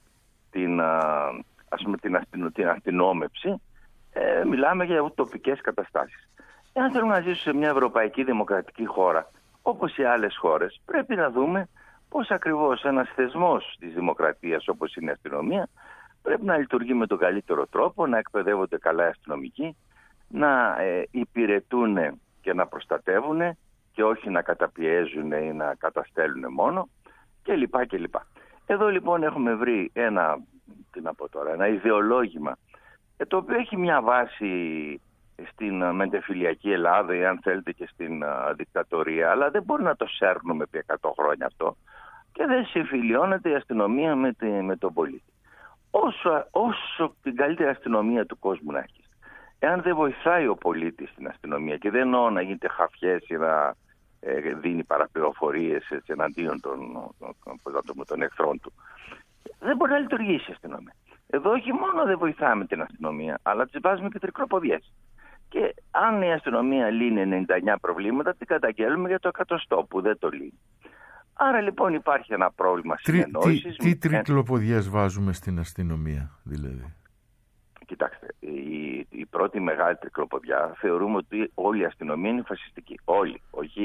την αστυνόμευση, μιλάμε για ουτοπικές καταστάσεις. Εάν θέλουμε να ζήσουμε σε μια ευρωπαϊκή δημοκρατική χώρα, όπως οι άλλες χώρες, πρέπει να δούμε πώς ακριβώς ένας θεσμός της δημοκρατίας, όπως είναι η αστυνομία, πρέπει να λειτουργεί με τον καλύτερο τρόπο, να εκπαιδεύονται καλά οι αστυνομικοί, να υπηρετούν και να προστατεύουν και όχι να καταπιέζουν ή να καταστέλουν μόνο κλπ. Εδώ λοιπόν έχουμε βρει ένα ιδεολόγημα το οποίο έχει μια βάση στην μεντεφιλιακή Ελλάδα ή αν θέλετε και στην δικτατορία, αλλά δεν μπορεί να το σέρνουμε επί 100 χρόνια αυτό και δεν συμφιλιώνεται η αστυνομία με τον πολίτη. Όσο την καλύτερη αστυνομία του κόσμου να έχει, εάν δεν βοηθάει ο πολίτης στην αστυνομία, και δεν εννοώ να γίνεται χαφιές ή να δίνει παραπληροφορίες εναντίον των εχθρών του, δεν μπορεί να λειτουργήσει η αστυνομία. Εδώ όχι μόνο δεν βοηθάμε την αστυνομία, αλλά τις βάζουμε και τρικλοποδιές. Και αν η αστυνομία λύνει 99 προβλήματα, την καταγγέλουμε για το 100 που δεν το λύνει. Άρα λοιπόν υπάρχει ένα πρόβλημα συνεννόησης. Τι τρικλοποδιές βάζουμε στην αστυνομία δηλαδή? Κοιτάξτε, η πρώτη μεγάλη τρικλοποδιά θεωρούμε ότι όλη η αστυνομία είναι φασιστική. Όλη,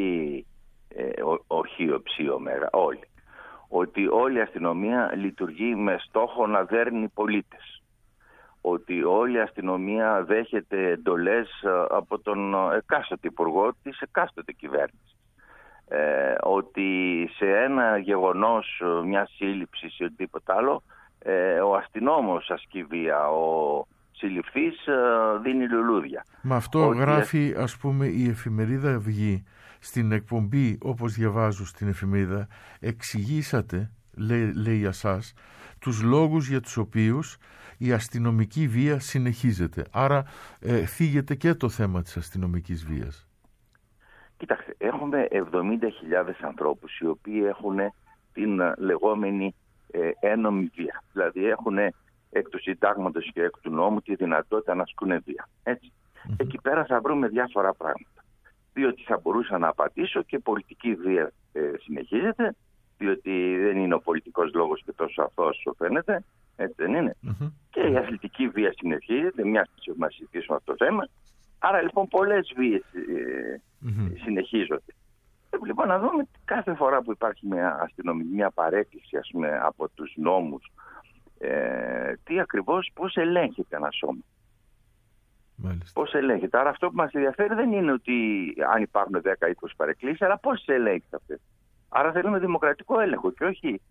όχι ο ψίο μέγα, όλη. Ότι όλη η αστυνομία λειτουργεί με στόχο να δέρνει πολίτες. Ότι όλη η αστυνομία δέχεται εντολές από τον εκάστοτε υπουργό της εκάστοτε κυβέρνησης. Ότι σε ένα γεγονός, μια σύλληψη ή οτιδήποτε άλλο, ο αστυνόμος ασκεί βία, ο συλληφθής δίνει λουλούδια. Με αυτό γράφει ας πούμε η εφημερίδα Αυγή στην εκπομπή, όπως διαβάζω στην εφημερίδα, εξηγήσατε, λέει εσάς, τους λόγους για τους οποίους η αστυνομική βία συνεχίζεται. Άρα θίγεται και το θέμα της αστυνομικής βίας. Κοιτάξτε, έχουμε 70.000 ανθρώπους οι οποίοι έχουν την λεγόμενη ένομη βία. Δηλαδή έχουν εκ του συντάγματος και εκ του νόμου τη δυνατότητα να ασκούν βία. Έτσι. Εκεί πέρα θα βρούμε διάφορα πράγματα. Διότι θα μπορούσα να απαντήσω και πολιτική βία συνεχίζεται, διότι δεν είναι ο πολιτικός λόγος και τόσο αθώος όσο φαίνεται, έτσι δεν είναι. Και η αθλητική βία συνεχίζεται, μιας που μας συζητήσουμε αυτό το θέμα. Άρα λοιπόν πολλές βίες συνεχίζονται. Πρέπει λοιπόν να δούμε κάθε φορά που υπάρχει μια αστυνομική, μια παρέκκληση ας πούμε, από τους νόμους, τι ακριβώς, πώς ελέγχεται ένα σώμα. Πώς ελέγχεται. Άρα αυτό που μας ενδιαφέρει δεν είναι ότι αν υπάρχουν 10-20 παρεκκλήσεις, αλλά πώς ελέγχεται αυτές. Άρα θέλουμε δημοκρατικό έλεγχο και όχι...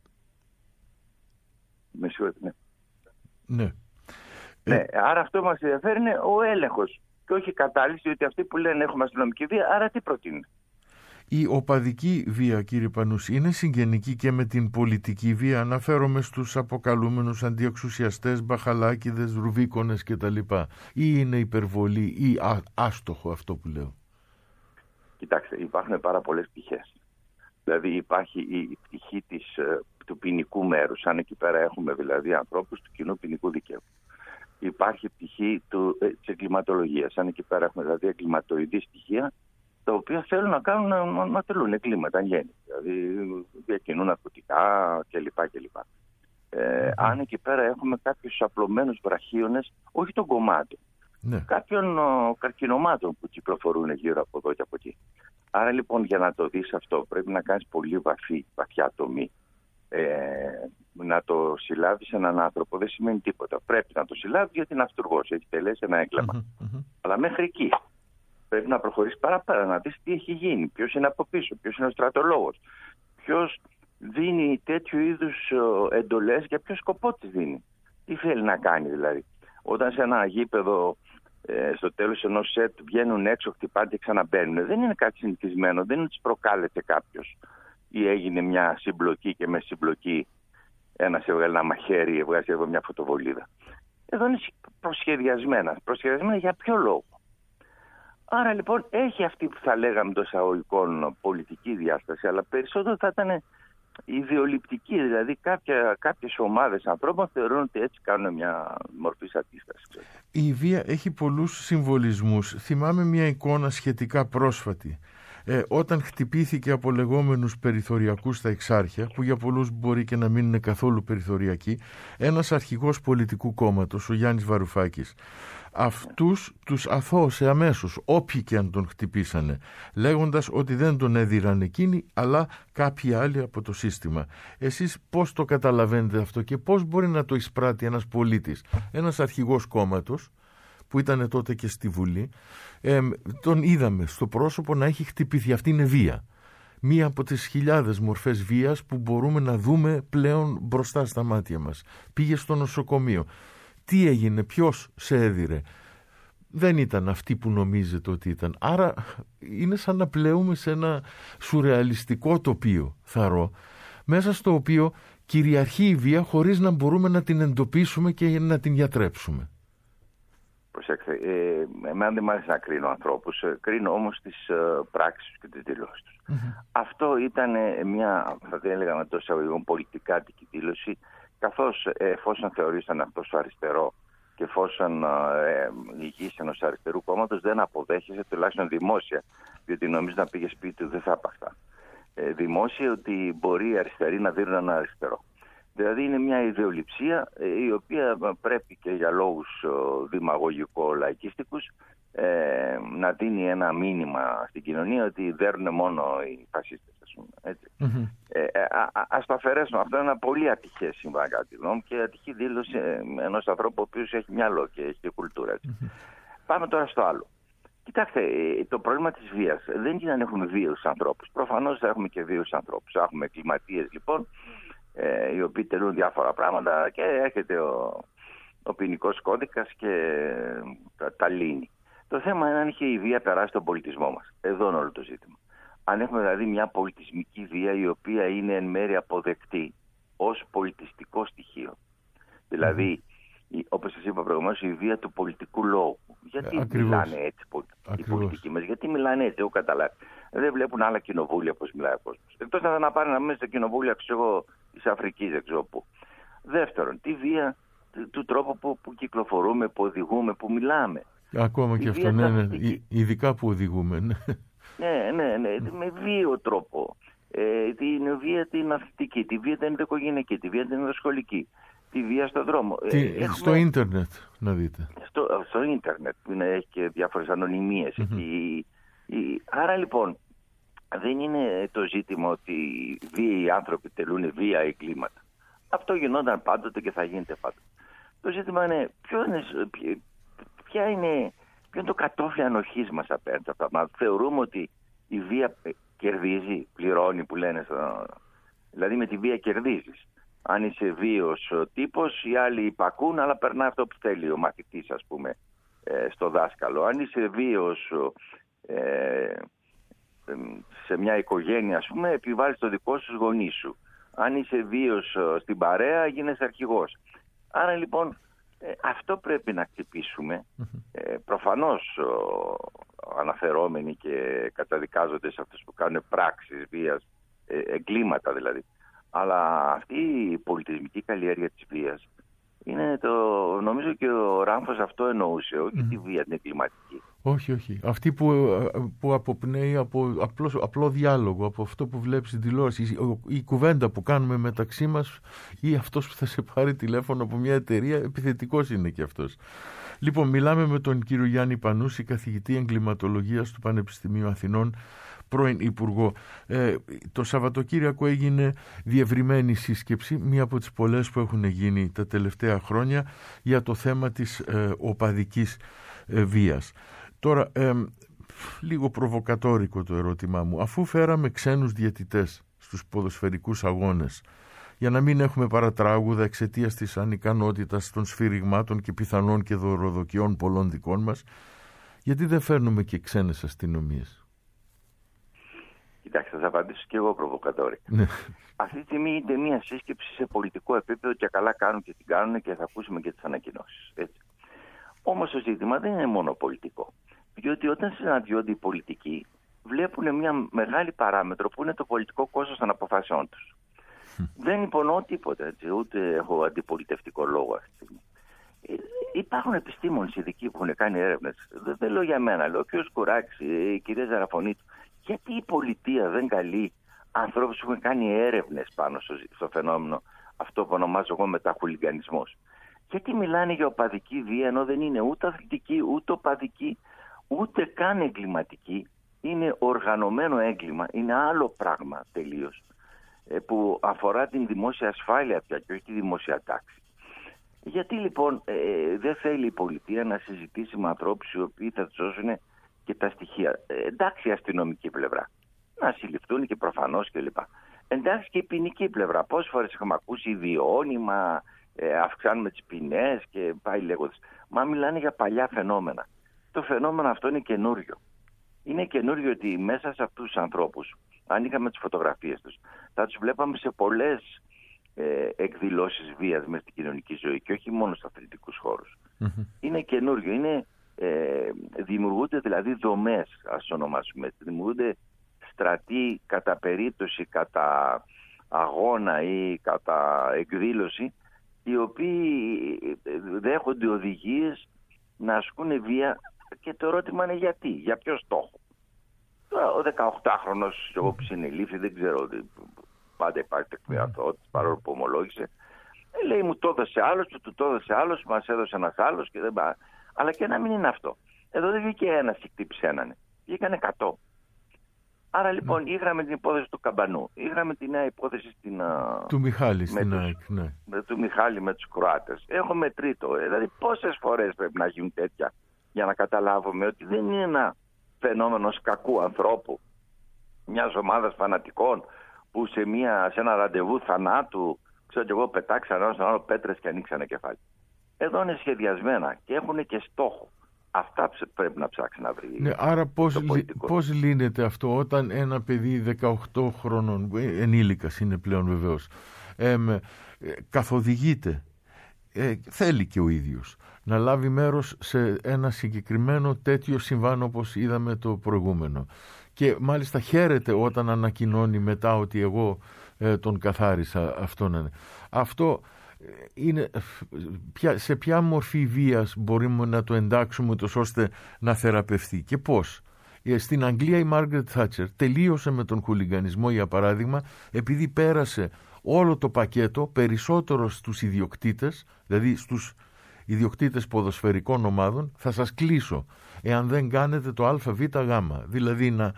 Με συγχωρείτε, ναι. Άρα αυτό που μας ενδιαφέρει είναι ο έλεγχος και όχι η κατάλυση, ότι αυτοί που λένε έχουμε αστυνομική βία, άρα τι προτείνουν. Η οπαδική βία, κύριε Πανούση, είναι συγγενική και με την πολιτική βία? Αναφέρομαι στους αποκαλούμενους αντιεξουσιαστές, μπαχαλάκηδες, ρουβίκονες κτλ. Ή είναι υπερβολή ή άστοχο αυτό που λέω? Κοιτάξτε, υπάρχουν πάρα πολλές πτυχές. Δηλαδή υπάρχει η πτυχή του ποινικού μέρους, αν εκεί πέρα έχουμε δηλαδή ανθρώπους του κοινού ποινικού δικαίου. Υπάρχει η πτυχή της εγκληματολογίας, αν εκεί πέρα έχουμε δηλαδή εγκληματοειδή στοιχεία, τα οποία θέλουν να κάνουν να τελούν εγκλήματα, αν γέννη. Δηλαδή διακινούν ναρκωτικά κλπ. Αν εκεί πέρα έχουμε κάποιους απλωμένους βραχίονες, όχι των κομμάτων, κάποιων καρκινομάτων που κυκλοφορούν γύρω από εδώ και από εκεί. Άρα λοιπόν για να το δεις αυτό πρέπει να κάνεις πολύ βαθιά τομή. Να το συλλάβεις έναν άνθρωπο δεν σημαίνει τίποτα. Πρέπει να το συλλάβεις γιατί είναι αυτούργος, έχει τελέσει ένα έγκλημα. Αλλά μέχρι εκεί πρέπει να προχωρήσεις παραπέρα, να δεις τι έχει γίνει, ποιος είναι από πίσω, ποιος είναι ο στρατολόγος, ποιος δίνει τέτοιου είδους εντολές, για ποιο σκοπό τις δίνει, τι θέλει να κάνει δηλαδή. Όταν σε ένα γήπεδο στο τέλος ενός σετ βγαίνουν έξω, χτυπάνε και ξαναμπαίνουν, δεν είναι κάτι συνηθισμένο, δεν είναι ότι προκάλεσε κάποιος ή έγινε μια συμπλοκή και με συμπλοκή ένας έβγαλε ένα μαχαίρι, έβγαζε εδώ μια φωτοβολίδα. Εδώ είναι προσχεδιασμένα για ποιο λόγο. Άρα λοιπόν έχει αυτή που θα λέγαμε των εισαγωγικών πολιτική διάσταση, αλλά περισσότερο θα ήταν ιδεολειπτική, δηλαδή κάποιες ομάδες ανθρώπων θεωρούν ότι έτσι κάνουν μια μορφή αντίσταση. Η βία έχει πολλούς συμβολισμούς. Θυμάμαι μια εικόνα σχετικά πρόσφατη. Όταν χτυπήθηκε από λεγόμενους περιθωριακούς στα Εξάρχεια, που για πολλούς μπορεί και να μην είναι καθόλου περιθωριακοί, ένας αρχηγός πολιτικού κόμματος, ο Γιάννης Βαρουφάκης, αυτούς τους αθώωσε αμέσως, όποιοι και αν τον χτυπήσανε, λέγοντας ότι δεν τον έδιραν εκείνοι, αλλά κάποιοι άλλοι από το σύστημα. Εσείς πώς το καταλαβαίνετε αυτό και πώς μπορεί να το εισπράττει ένας πολίτης, ένας αρχηγός κόμματος, που ήταν τότε και στη Βουλή, τον είδαμε στο πρόσωπο να έχει χτυπηθεί. Αυτή είναι βία. Μία από τις χιλιάδες μορφές βίας που μπορούμε να δούμε πλέον μπροστά στα μάτια μας. Πήγε στο νοσοκομείο. Τι έγινε, ποιος σε έδιρε? Δεν ήταν αυτή που νομίζετε ότι ήταν. Άρα είναι σαν να πλέουμε σε ένα σουρεαλιστικό τοπίο, θαρώ, μέσα στο οποίο κυριαρχεί η βία χωρίς να μπορούμε να την εντοπίσουμε και να την γιατρέψουμε. Προσέξτε, εμένα δεν μ' άρεσε να κρίνω ανθρώπους, κρίνω όμως τις πράξεις και τις δηλώσεις τους. Αυτό ήταν μια, θα την έλεγα με το εισαγωγικό, πολιτικάτικη δήλωση, καθώς εφόσον θεωρήσαν αυτό στο αριστερό και εφόσον ηγείς ενός αριστερού κόμματος, δεν αποδέχεσαι, τουλάχιστον δημόσια, διότι νομίζω να πήγε σπίτι του δεν θα είπα αυτά. Δημόσια ότι μπορεί οι αριστεροί να δίνουν ένα αριστερό. Δηλαδή είναι μια ιδεολειψία η οποία πρέπει και για λόγους δημαγωγικο-λαϊκίστικους να δίνει ένα μήνυμα στην κοινωνία ότι δέρνουν μόνο οι φασίστες, ας πούμε. Έτσι. Ας το αφαιρέσουμε. Αυτό είναι ένα πολύ ατυχές συμβάν κατά τη γνώμη και ατυχή δήλωση ενός ανθρώπου ο οποίος έχει μυαλό και έχει και κουλτούρα. Έτσι. Πάμε τώρα στο άλλο. Κοιτάξτε, το πρόβλημα της βίας δεν είναι να έχουμε βίαιους ανθρώπους. Προφανώς θα έχουμε και βίαιους ανθρώπους. Έχουμε εγκληματίες λοιπόν, οι οποίοι τελούν διάφορα πράγματα και έρχεται ο ποινικός κώδικας και τα λύνει. Το θέμα είναι αν είχε η βία περάσει τον πολιτισμό μας. Εδώ είναι όλο το ζήτημα. Αν έχουμε δηλαδή μια πολιτισμική βία η οποία είναι εν μέρει αποδεκτή ως πολιτιστικό στοιχείο. Δηλαδή, όπως σας είπα προηγουμένως, η βία του πολιτικού λόγου. Γιατί μιλάνε έτσι οι πολιτικοί μας, γιατί μιλάνε έτσι, εγώ καταλάβει. Δεν βλέπουν άλλα κοινοβούλια πώς μιλάει ο κόσμος. Εκτός να πάνε να μένουν στα κοινοβούλια της Αφρικής, δεν ξέρω πού. Δεύτερον, τη βία του τρόπου που κυκλοφορούμε, που οδηγούμε, που μιλάμε. Ακόμα και αυτό, ναι, ειδικά που οδηγούμε. Ναι, με βίαιο τρόπο. Την βία την αθλητική, τη βία την ενδοοικογενειακή, τη βία την ενδοσχολική, τη βία στον δρόμο. Στο ίντερνετ, να δείτε. Στο ίντερνετ, που έχει και διάφορες ανωνυμίες. Άρα λοιπόν, δεν είναι το ζήτημα ότι βίαιοι άνθρωποι τελούν βία εγκλήματα. Αυτό γινόταν πάντοτε και θα γίνεται πάντοτε. Το ζήτημα είναι ποιο είναι το κατόφλι ανοχής μας απέναντι σε αυτά. Θεωρούμε ότι η βία κερδίζει, πληρώνει που λένε. Δηλαδή με τη βία κερδίζεις. Αν είσαι βίαιος τύπος, οι άλλοι υπακούν, αλλά περνά αυτό που θέλει ο μαθητής, ας πούμε, στο δάσκαλο. Αν είσαι βίαιος σε μια οικογένεια, ας πούμε, επιβάλλεις το δικό σου γονείς σου. Αν είσαι βίαιος στην παρέα, γίνεσαι αρχηγός. Άρα λοιπόν αυτό πρέπει να χτυπήσουμε. Προφανώς αναφερόμενοι και καταδικάζονται σε αυτούς που κάνουν πράξεις βίας, εγκλήματα δηλαδή. Αλλά αυτή η πολιτισμική καλλιέργεια της βίας Νομίζω και ο Ράμφος αυτό εννοούσε, όχι τη βία την εγκληματική. Όχι. Αυτή που αποπνέει από απλό διάλογο, από αυτό που βλέπεις στην τηλεόραση, η κουβέντα που κάνουμε μεταξύ μας, ή αυτός που θα σε πάρει τηλέφωνο από μια εταιρεία, επιθετικός είναι και αυτός. Λοιπόν, μιλάμε με τον κύριο Γιάννη Πανούση, καθηγητή εγκληματολογίας του Πανεπιστημίου Αθηνών, πρώην Υπουργό. Το Σαββατοκύριακο έγινε διευρυμένη σύσκεψη, μία από τις πολλές που έχουν γίνει τα τελευταία χρόνια, για το θέμα της οπαδικής βίας. Τώρα, λίγο προβοκατόρικο το ερώτημά μου. Αφού φέραμε ξένους διαιτητές στους ποδοσφαιρικούς αγώνες, για να μην έχουμε παρατράγουδα εξαιτίας της ανικανότητας των σφυριγμάτων και πιθανών και δωροδοκιών πολλών δικών μας, γιατί δεν φέρνουμε και ξένες αστυνομίες? Κοιτάξτε, θα απαντήσω και εγώ προβοκατόρικα. Αυτή τη στιγμή είναι μια σύσκεψη σε πολιτικό επίπεδο και καλά κάνουν και την κάνουν και θα ακούσουμε και τις ανακοινώσεις. Όμως το ζήτημα δεν είναι μόνο πολιτικό. Διότι όταν συναντιόνται οι πολιτικοί, βλέπουν μια μεγάλη παράμετρο που είναι το πολιτικό κόστος των αποφάσεών τους. Δεν υπονοώ τίποτα, έτσι, ούτε έχω αντιπολιτευτικό λόγο αυτή τη στιγμή. Υπάρχουν επιστήμονες ειδικοί που έχουν κάνει έρευνες. Δεν λέω για μένα, λέω και ο Σκουράκης, η κυρία Ζαραφωνίτου. Γιατί η πολιτεία δεν καλεί ανθρώπους που έχουν κάνει έρευνες πάνω στο φαινόμενο αυτό που ονομάζω εγώ μεταχουλιγανισμός? Γιατί μιλάνε για οπαδική βία ενώ δεν είναι ούτε αθλητική, ούτε οπαδική, ούτε καν εγκληματική? Είναι οργανωμένο έγκλημα, είναι άλλο πράγμα τελείως, που αφορά την δημόσια ασφάλεια πια και όχι τη δημόσια τάξη. Γιατί λοιπόν δεν θέλει η πολιτεία να συζητήσει με ανθρώπους οι οποίοι θα τους δώσουν και τα στοιχεία? Εντάξει, η αστυνομική πλευρά, να συλληφθούν και προφανώς κλπ. Εντάξει, και η ποινική πλευρά. Πόσες φορές έχουμε ακούσει ιδιώνυμα, αυξάνουμε τις ποινές και πάει λέγοντας. Μα μιλάνε για παλιά φαινόμενα. Το φαινόμενο αυτό είναι καινούριο. Είναι καινούριο ότι μέσα σε αυτούς τους ανθρώπους, αν είχαμε τις φωτογραφίες τους, θα τους βλέπαμε σε πολλές εκδηλώσεις βίας μέσα στην κοινωνική ζωή και όχι μόνο στους αθλητικούς χώρους. Είναι καινούριο. Δημιουργούνται δηλαδή δομές, ας ονομάσουμε. Δημιουργούνται στρατοί κατά περίπτωση, κατά αγώνα ή κατά εκδήλωση, οι οποίοι δέχονται οδηγίες να ασκούν βία, και το ερώτημα είναι γιατί, για ποιο στόχο. Τώρα ο 18χρονος, εγώ που συνελήφθη, δεν ξέρω, πάντα υπάρχει τεκμηριωθότητα, παρόλο που ομολόγησε, λέει μου το έδωσε άλλος, του το έδωσε άλλος, μας έδωσε ένας άλλος, και δεν πάει. Αλλά και να μην είναι αυτό. Εδώ δεν βγήκε ένας και χτύπησε έναν, βγήκαν 100. Άρα λοιπόν είχαμε την υπόθεση του Καμπανού, είχαμε τη νέα υπόθεση του Μιχάλη στην ΑΕΚ, του Μιχάλη με τους Κροάτες. Έχουμε τρίτο. Δηλαδή πόσες φορές πρέπει να γίνουν τέτοια για να καταλάβουμε ότι δεν είναι ένα φαινόμενο κακού ανθρώπου, μιας ομάδας φανατικών που σε ένα ραντεβού θανάτου, ξέρω και εγώ, πετάξαν ένα στον άλλο πέτρες και ανοίξανε κεφάλι. Εδώ είναι σχεδιασμένα και έχουν και στόχο. Αυτά πρέπει να ψάξει να βρει. Ναι, άρα πώς λύνεται αυτό όταν ένα παιδί 18 χρόνων, ενήλικας είναι πλέον βεβαίως, καθοδηγείται, θέλει και ο ίδιος να λάβει μέρος σε ένα συγκεκριμένο τέτοιο συμβάν όπως είδαμε το προηγούμενο, και μάλιστα χαίρεται όταν ανακοινώνει μετά ότι εγώ τον καθάρισα αυτόν. Αυτό είναι, σε ποια μορφή βίας μπορούμε να το εντάξουμε τόσο ώστε να θεραπευτεί και πώς? Στην Αγγλία η Μάργρετ Θάτσερ τελείωσε με τον χουλιγανισμό, για παράδειγμα, επειδή πέρασε όλο το πακέτο περισσότερο στους ιδιοκτήτες, δηλαδή στους ιδιοκτήτες ποδοσφαιρικών ομάδων. Θα σας κλείσω εάν δεν κάνετε το ΑΒΓ, δηλαδή να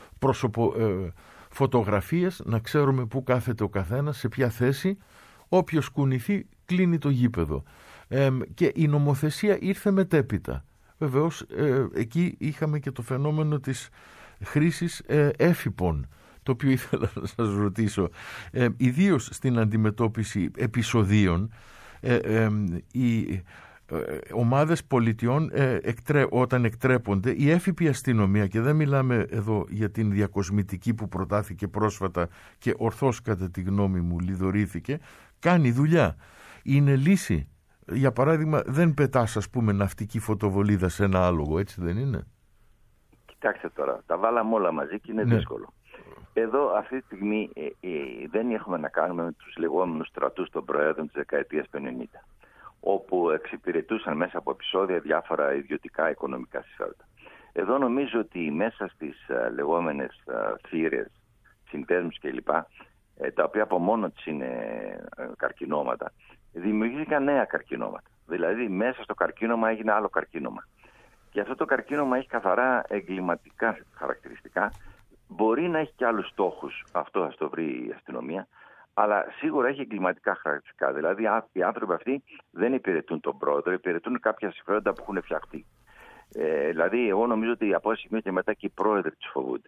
φωτογραφίες, να ξέρουμε πού κάθεται ο καθένας, σε ποια θέση, όποιος κουνηθεί κλείνει το γήπεδο. Και η νομοθεσία ήρθε μετέπειτα. Βεβαίως εκεί είχαμε και το φαινόμενο της χρήσης έφυπων, το οποίο ήθελα να σας ρωτήσω. Ιδίως στην αντιμετώπιση επεισοδίων, οι ομάδες πολιτιών όταν εκτρέπονται, η έφυπη αστυνομία, και δεν μιλάμε εδώ για την διακοσμητική που προτάθηκε πρόσφατα και ορθώς κατά τη γνώμη μου λιδωρήθηκε, κάνει δουλειά. Είναι λύση. Για παράδειγμα, δεν πετάς, ας πούμε, ναυτική φωτοβολίδα σε ένα άλογο, έτσι δεν είναι? Κοιτάξτε τώρα, τα βάλαμε όλα μαζί και είναι δύσκολο. Εδώ αυτή τη στιγμή δεν έχουμε να κάνουμε με τους λεγόμενους στρατούς των προέδρων της δεκαετίας του 90. όπου εξυπηρετούσαν μέσα από επεισόδια διάφορα ιδιωτικά οικονομικά συμφέροντα. Εδώ νομίζω ότι μέσα στις λεγόμενες θύρες, συνδέσμους κλπ, τα οποία από μόνο της είναι καρκινώματα, δημιουργήθηκαν νέα καρκινώματα. Δηλαδή μέσα στο καρκίνωμα έγινε άλλο καρκίνωμα. Και αυτό το καρκίνωμα έχει καθαρά εγκληματικά χαρακτηριστικά. Μπορεί να έχει και άλλους στόχους, αυτό θα το βρει η αστυνομία, αλλά σίγουρα έχει εγκληματικά χαρακτηριστικά. Δηλαδή οι άνθρωποι αυτοί δεν υπηρετούν τον πρόεδρο, υπηρετούν κάποια συμφέροντα που έχουν φτιαχτεί. Δηλαδή εγώ νομίζω ότι από ένα σημείο και μετά και οι πρόεδροι τους φοβούνται.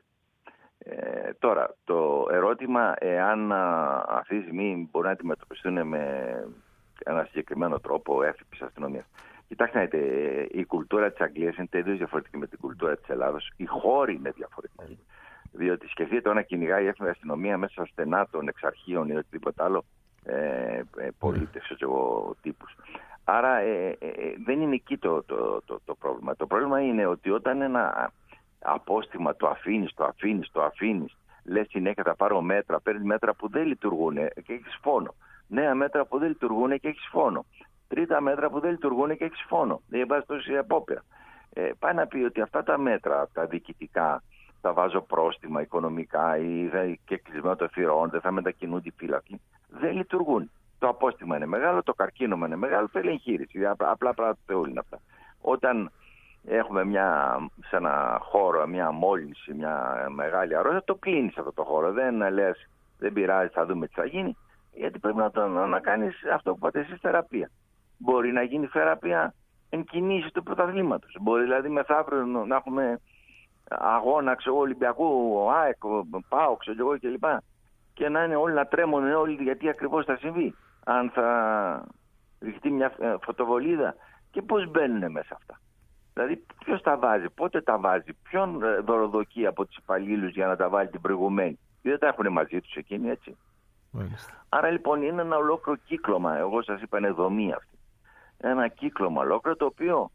Τώρα, το ερώτημα εάν αυτή τη στιγμή μπορεί να αντιμετωπιστούν με ένα συγκεκριμένο τρόπο έφυπης αστυνομίας. Κοιτάξτε, η κουλτούρα της Αγγλίας είναι τελείως διαφορετική με την κουλτούρα της Ελλάδος. Οι χώροι είναι διαφορετικοί. Διότι σκεφτείτε το να κυνηγάει η έφημη αστυνομία μέσα στα στενά των εξαρχείων ή οτιδήποτε άλλο πολίτες, τύπους. Άρα δεν είναι εκεί το πρόβλημα. Το πρόβλημα είναι ότι όταν ένα απόστημα το αφήνεις, λες συνέχεια θα πάρω μέτρα, παίρνεις μέτρα που δεν λειτουργούν και έχεις φόνο. Νέα μέτρα που δεν λειτουργούν και έχεις φόνο. Τρίτα μέτρα που δεν λειτουργούν και έχεις φόνο. Δεν βάζει τόση απόπειρα. Πάει να πει ότι αυτά τα μέτρα, τα διοικητικά, θα βάζω πρόστιμα οικονομικά ή και κλεισμένο το θυρών, δεν θα μετακινούνται οι φύλακοι, δεν λειτουργούν. Το απόστημα είναι μεγάλο, το καρκίνωμα είναι μεγάλο, θέλει εγχείρηση. Απλά πράγματα όλα είναι αυτά. Όταν έχουμε σε ένα χώρο μια μόλυνση, μια μεγάλη αρρώστια, το κλείνεις αυτό το χώρο. Δεν λες, δεν πειράζει, θα δούμε τι θα γίνει, γιατί πρέπει να κάνεις αυτό που είπατε εσείς, θεραπεία. Μπορεί να γίνει θεραπεία εν κινήσει του πρωταθλήματος. Μπορεί δηλαδή μεθαύριο να έχουμε αγώνα Ολυμπιακού, ΑΕΚ, ΠΑΟΚ, κλπ. Και να είναι όλοι να τρέμουν όλοι γιατί ακριβώς θα συμβεί. Αν θα ρηχτεί μια φωτοβολίδα και πώς μπαίνουν μέσα αυτά. Δηλαδή ποιος τα βάζει, πότε τα βάζει, ποιον δωροδοκεί από τους υπαλλήλους για να τα βάλει την προηγουμένη. Δεν τα έχουν μαζί τους εκείνοι, έτσι. Μάλιστα. Άρα λοιπόν είναι ένα ολόκληρο κύκλωμα, εγώ σας είπα είναι δομή αυτή. Ένα κύκλωμα ολόκληρο το οποίο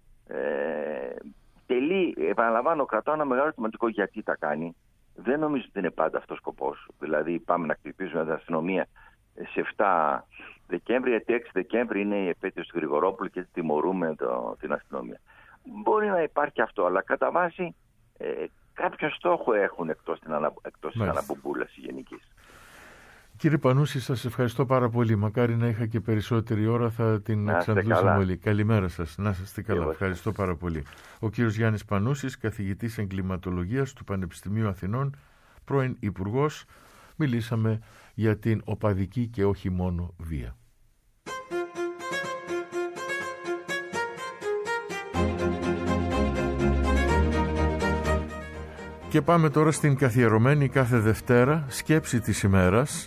τελεί, επαναλαμβάνω, κρατάω ένα μεγάλο σημαντικό γιατί τα κάνει. Δεν νομίζω ότι είναι πάντα αυτός ο σκοπός. Δηλαδή πάμε να χτυπήσουμε την αστυνομία σε 7 Δεκέμβρη, γιατί 6 Δεκέμβρη είναι η επέτειος του Γρηγορόπουλου και τιμωρούμε την αστυνομία. Μπορεί να υπάρχει αυτό, αλλά κατά βάση κάποιο στόχο έχουν εκτός της αναμπομπούλας γενικής. Κύριε Πανούση, σας ευχαριστώ πάρα πολύ. Μακάρι να είχα και περισσότερη ώρα, θα την εξαντλούσαμε όλοι. Καλημέρα σας. Να είστε καλά. Ευχαριστώ πάρα πολύ. Ο κύριος Γιάννης Πανούσης, καθηγητής εγκληματολογίας του Πανεπιστημίου Αθηνών, πρώην Υπουργός. Μιλήσαμε για την οπαδική και όχι μόνο βία. Και πάμε τώρα στην καθιερωμένη κάθε Δευτέρα σκέψη της ημέρας,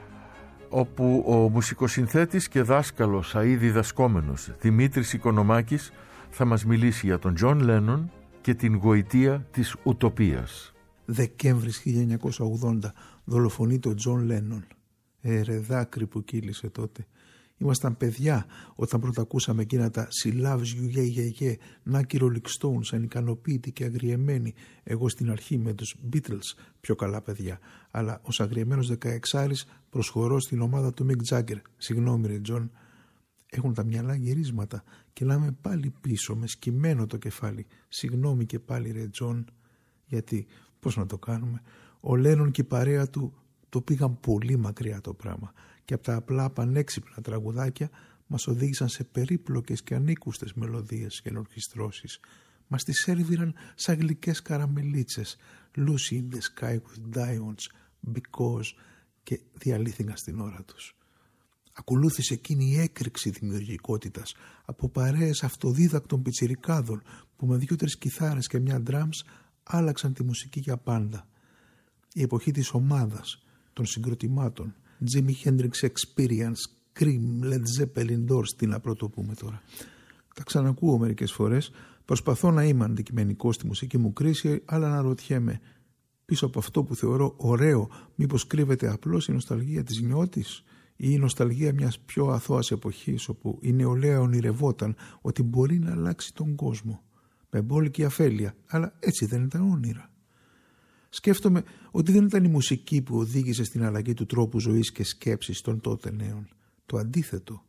όπου ο μουσικοσυνθέτης και δάσκαλος αεί διδασκόμενος Δημήτρης Οικονομάκης θα μας μιλήσει για τον Τζον Λένον και την γοητεία της ουτοπίας. Δεκέμβρης 1980 δολοφονεί τον Τζον Λένον. Ρε δάκρυ που κύλησε τότε. Ήμασταν παιδιά όταν πρώτα ακούσαμε εκείνα τα «She loves you, yeah, yeah, yeah», Νάκη Rolling Stones, ανικανοποίητοι και αγριεμένοι. Εγώ στην αρχή με τους Beatles, πιο καλά παιδιά. Αλλά ως αγριεμένος 16άρης προσχωρώ στην ομάδα του Mick Jagger. Συγγνώμη ρε Τζον. Έχουν τα μυαλά γυρίσματα. Κυλάμε πάλι πίσω με σκυμμένο το κεφάλι. Συγγνώμη και πάλι ρε Τζον. Γιατί, πώς να το κάνουμε. Ο Λένον και η παρέα του το πήγαν πολύ μακριά το πράγμα. Και από τα απλά πανέξυπνα τραγουδάκια μας οδήγησαν σε περίπλοκες και ανήκουστες μελωδίες και ενορχιστρώσεις. Μας τις σέρβιραν σαν γλυκές καραμελίτσες. Lucy in the sky with diamonds, because, και διαλύθηκαν στην ώρα τους. Ακολούθησε εκείνη η έκρηξη δημιουργικότητας από παρέες αυτοδίδακτων πιτσιρικάδων που με 2-3 κιθάρες και μια drums άλλαξαν τη μουσική για πάντα. Η εποχή της ομάδας, των συγκροτημάτων, Jimi Hendrix Experience, Cream, Led Zeppelin, Doors, τι να πρωτοπούμε τώρα. Τα ξανακούω μερικές φορές, προσπαθώ να είμαι αντικειμενικός στη μουσική μου κρίση, αλλά αναρωτιέμαι, πίσω από αυτό που θεωρώ ωραίο, μήπως κρύβεται απλώς η νοσταλγία της νιώτης ή η νοσταλγία μιας πιο αθώας εποχής, όπου η νεολαία ονειρευόταν ότι μπορεί να αλλάξει τον κόσμο. Με μπόλικη αφέλεια, αλλά έτσι δεν ήταν όνειρα. Σκέφτομαι ότι δεν ήταν η μουσική που οδήγησε στην αλλαγή του τρόπου ζωής και σκέψης των τότε νέων. Το αντίθετο.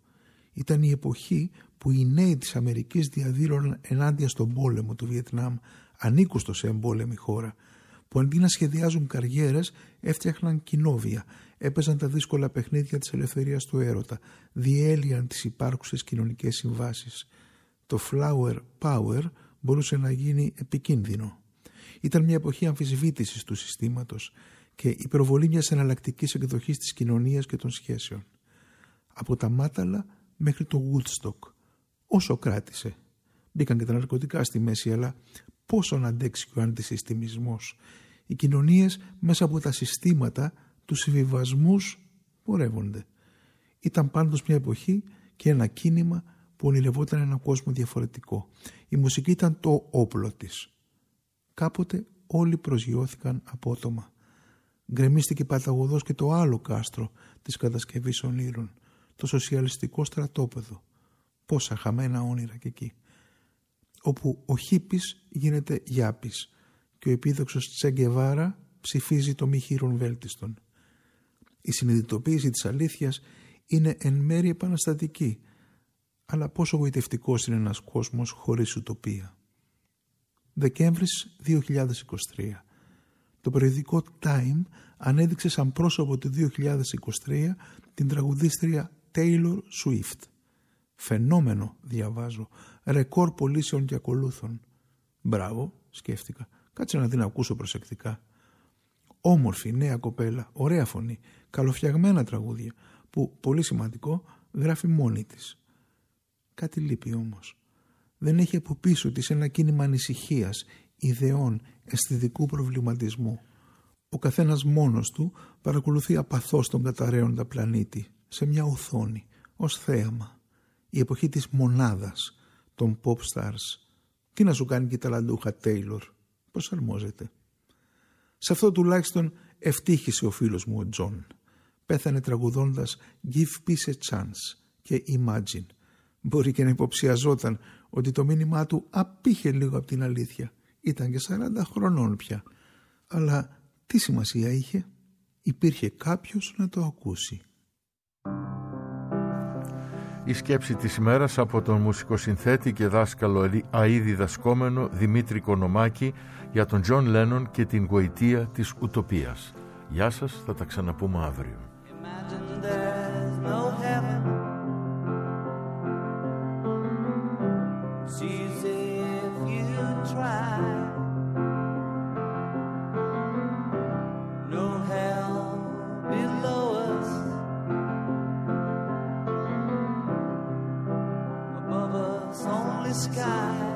Ήταν η εποχή που οι νέοι της Αμερικής διαδήλωναν ενάντια στον πόλεμο του Βιετνάμ, ανήκουστο σε εμπόλεμη χώρα, που αντί να σχεδιάζουν καριέρες έφτιαχναν κοινόβια, έπαιζαν τα δύσκολα παιχνίδια της ελευθερίας του έρωτα, διέλυαν τις υπάρχουσες κοινωνικές συμβάσεις. Το flower power μπορούσε να γίνει επικίνδυνο. Ήταν μια εποχή αμφισβήτησης του συστήματος και η προβολή μιας εναλλακτικής εκδοχής της κοινωνίας και των σχέσεων. Από τα μάταλα μέχρι το Woodstock. Όσο κράτησε. Μπήκαν και τα ναρκωτικά στη μέση, αλλά πόσο να αντέξει και ο αντισυστημισμός. Οι κοινωνίες μέσα από τα συστήματα, τους συμβιβασμούς πορεύονται. Ήταν πάντως μια εποχή και ένα κίνημα που ονειρευόταν ένα κόσμο διαφορετικό. Η μουσική ήταν το όπλο της. Κάποτε όλοι προσγειώθηκαν απότομα. Γκρεμίστηκε παταγωδώς και το άλλο κάστρο της κατασκευής ονείρων, το σοσιαλιστικό στρατόπεδο. Πόσα χαμένα όνειρα και εκεί. Όπου ο χίπης γίνεται γιάπης και ο επίδοξος Τσε Γκεβάρα ψηφίζει το μη χείρον βέλτιστον. Η συνειδητοποίηση της αλήθειας είναι εν μέρει επαναστατική, αλλά πόσο γοητευτικός είναι ένας κόσμος χωρίς ουτοπία. Δεκέμβρης 2023. Το περιοδικό Time ανέδειξε σαν πρόσωπο του 2023 την τραγουδίστρια Taylor Swift. Φαινόμενο, διαβάζω, ρεκόρ πωλήσεων και ακολούθων. Μπράβο, σκέφτηκα, κάτσε να την ακούσω προσεκτικά. Όμορφη νέα κοπέλα, ωραία φωνή, καλοφτιαγμένα τραγούδια, που, πολύ σημαντικό, γράφει μόνη της. Κάτι λείπει όμως. Δεν έχει από πίσω της ένα κίνημα ανησυχίας, ιδεών, αισθητικού προβληματισμού. Ο καθένας μόνος του παρακολουθεί απαθώς τον καταραίοντα πλανήτη, σε μια οθόνη, ως θέαμα. Η εποχή της μονάδας, των pop stars. Τι να σου κάνει και η ταλαντούχα Taylor, προσαρμόζεται. Σε αυτό τουλάχιστον ευτύχησε ο φίλος μου ο Τζον. Πέθανε τραγουδώντας Give Peace a Chance και Imagine. Μπορεί και να υποψιαζόταν ότι το μήνυμά του απήχε λίγο από την αλήθεια. Ήταν και 40 χρονών πια. Αλλά τι σημασία είχε? Υπήρχε κάποιος να το ακούσει. Η σκέψη της ημέρας από τον μουσικοσυνθέτη και δάσκαλο αηδιδασκόμενο Δημήτρη Κονομάκη για τον Τζον Λένον και την γοητεία της ουτοπίας. Γεια σας, θα τα ξαναπούμε αύριο. Sky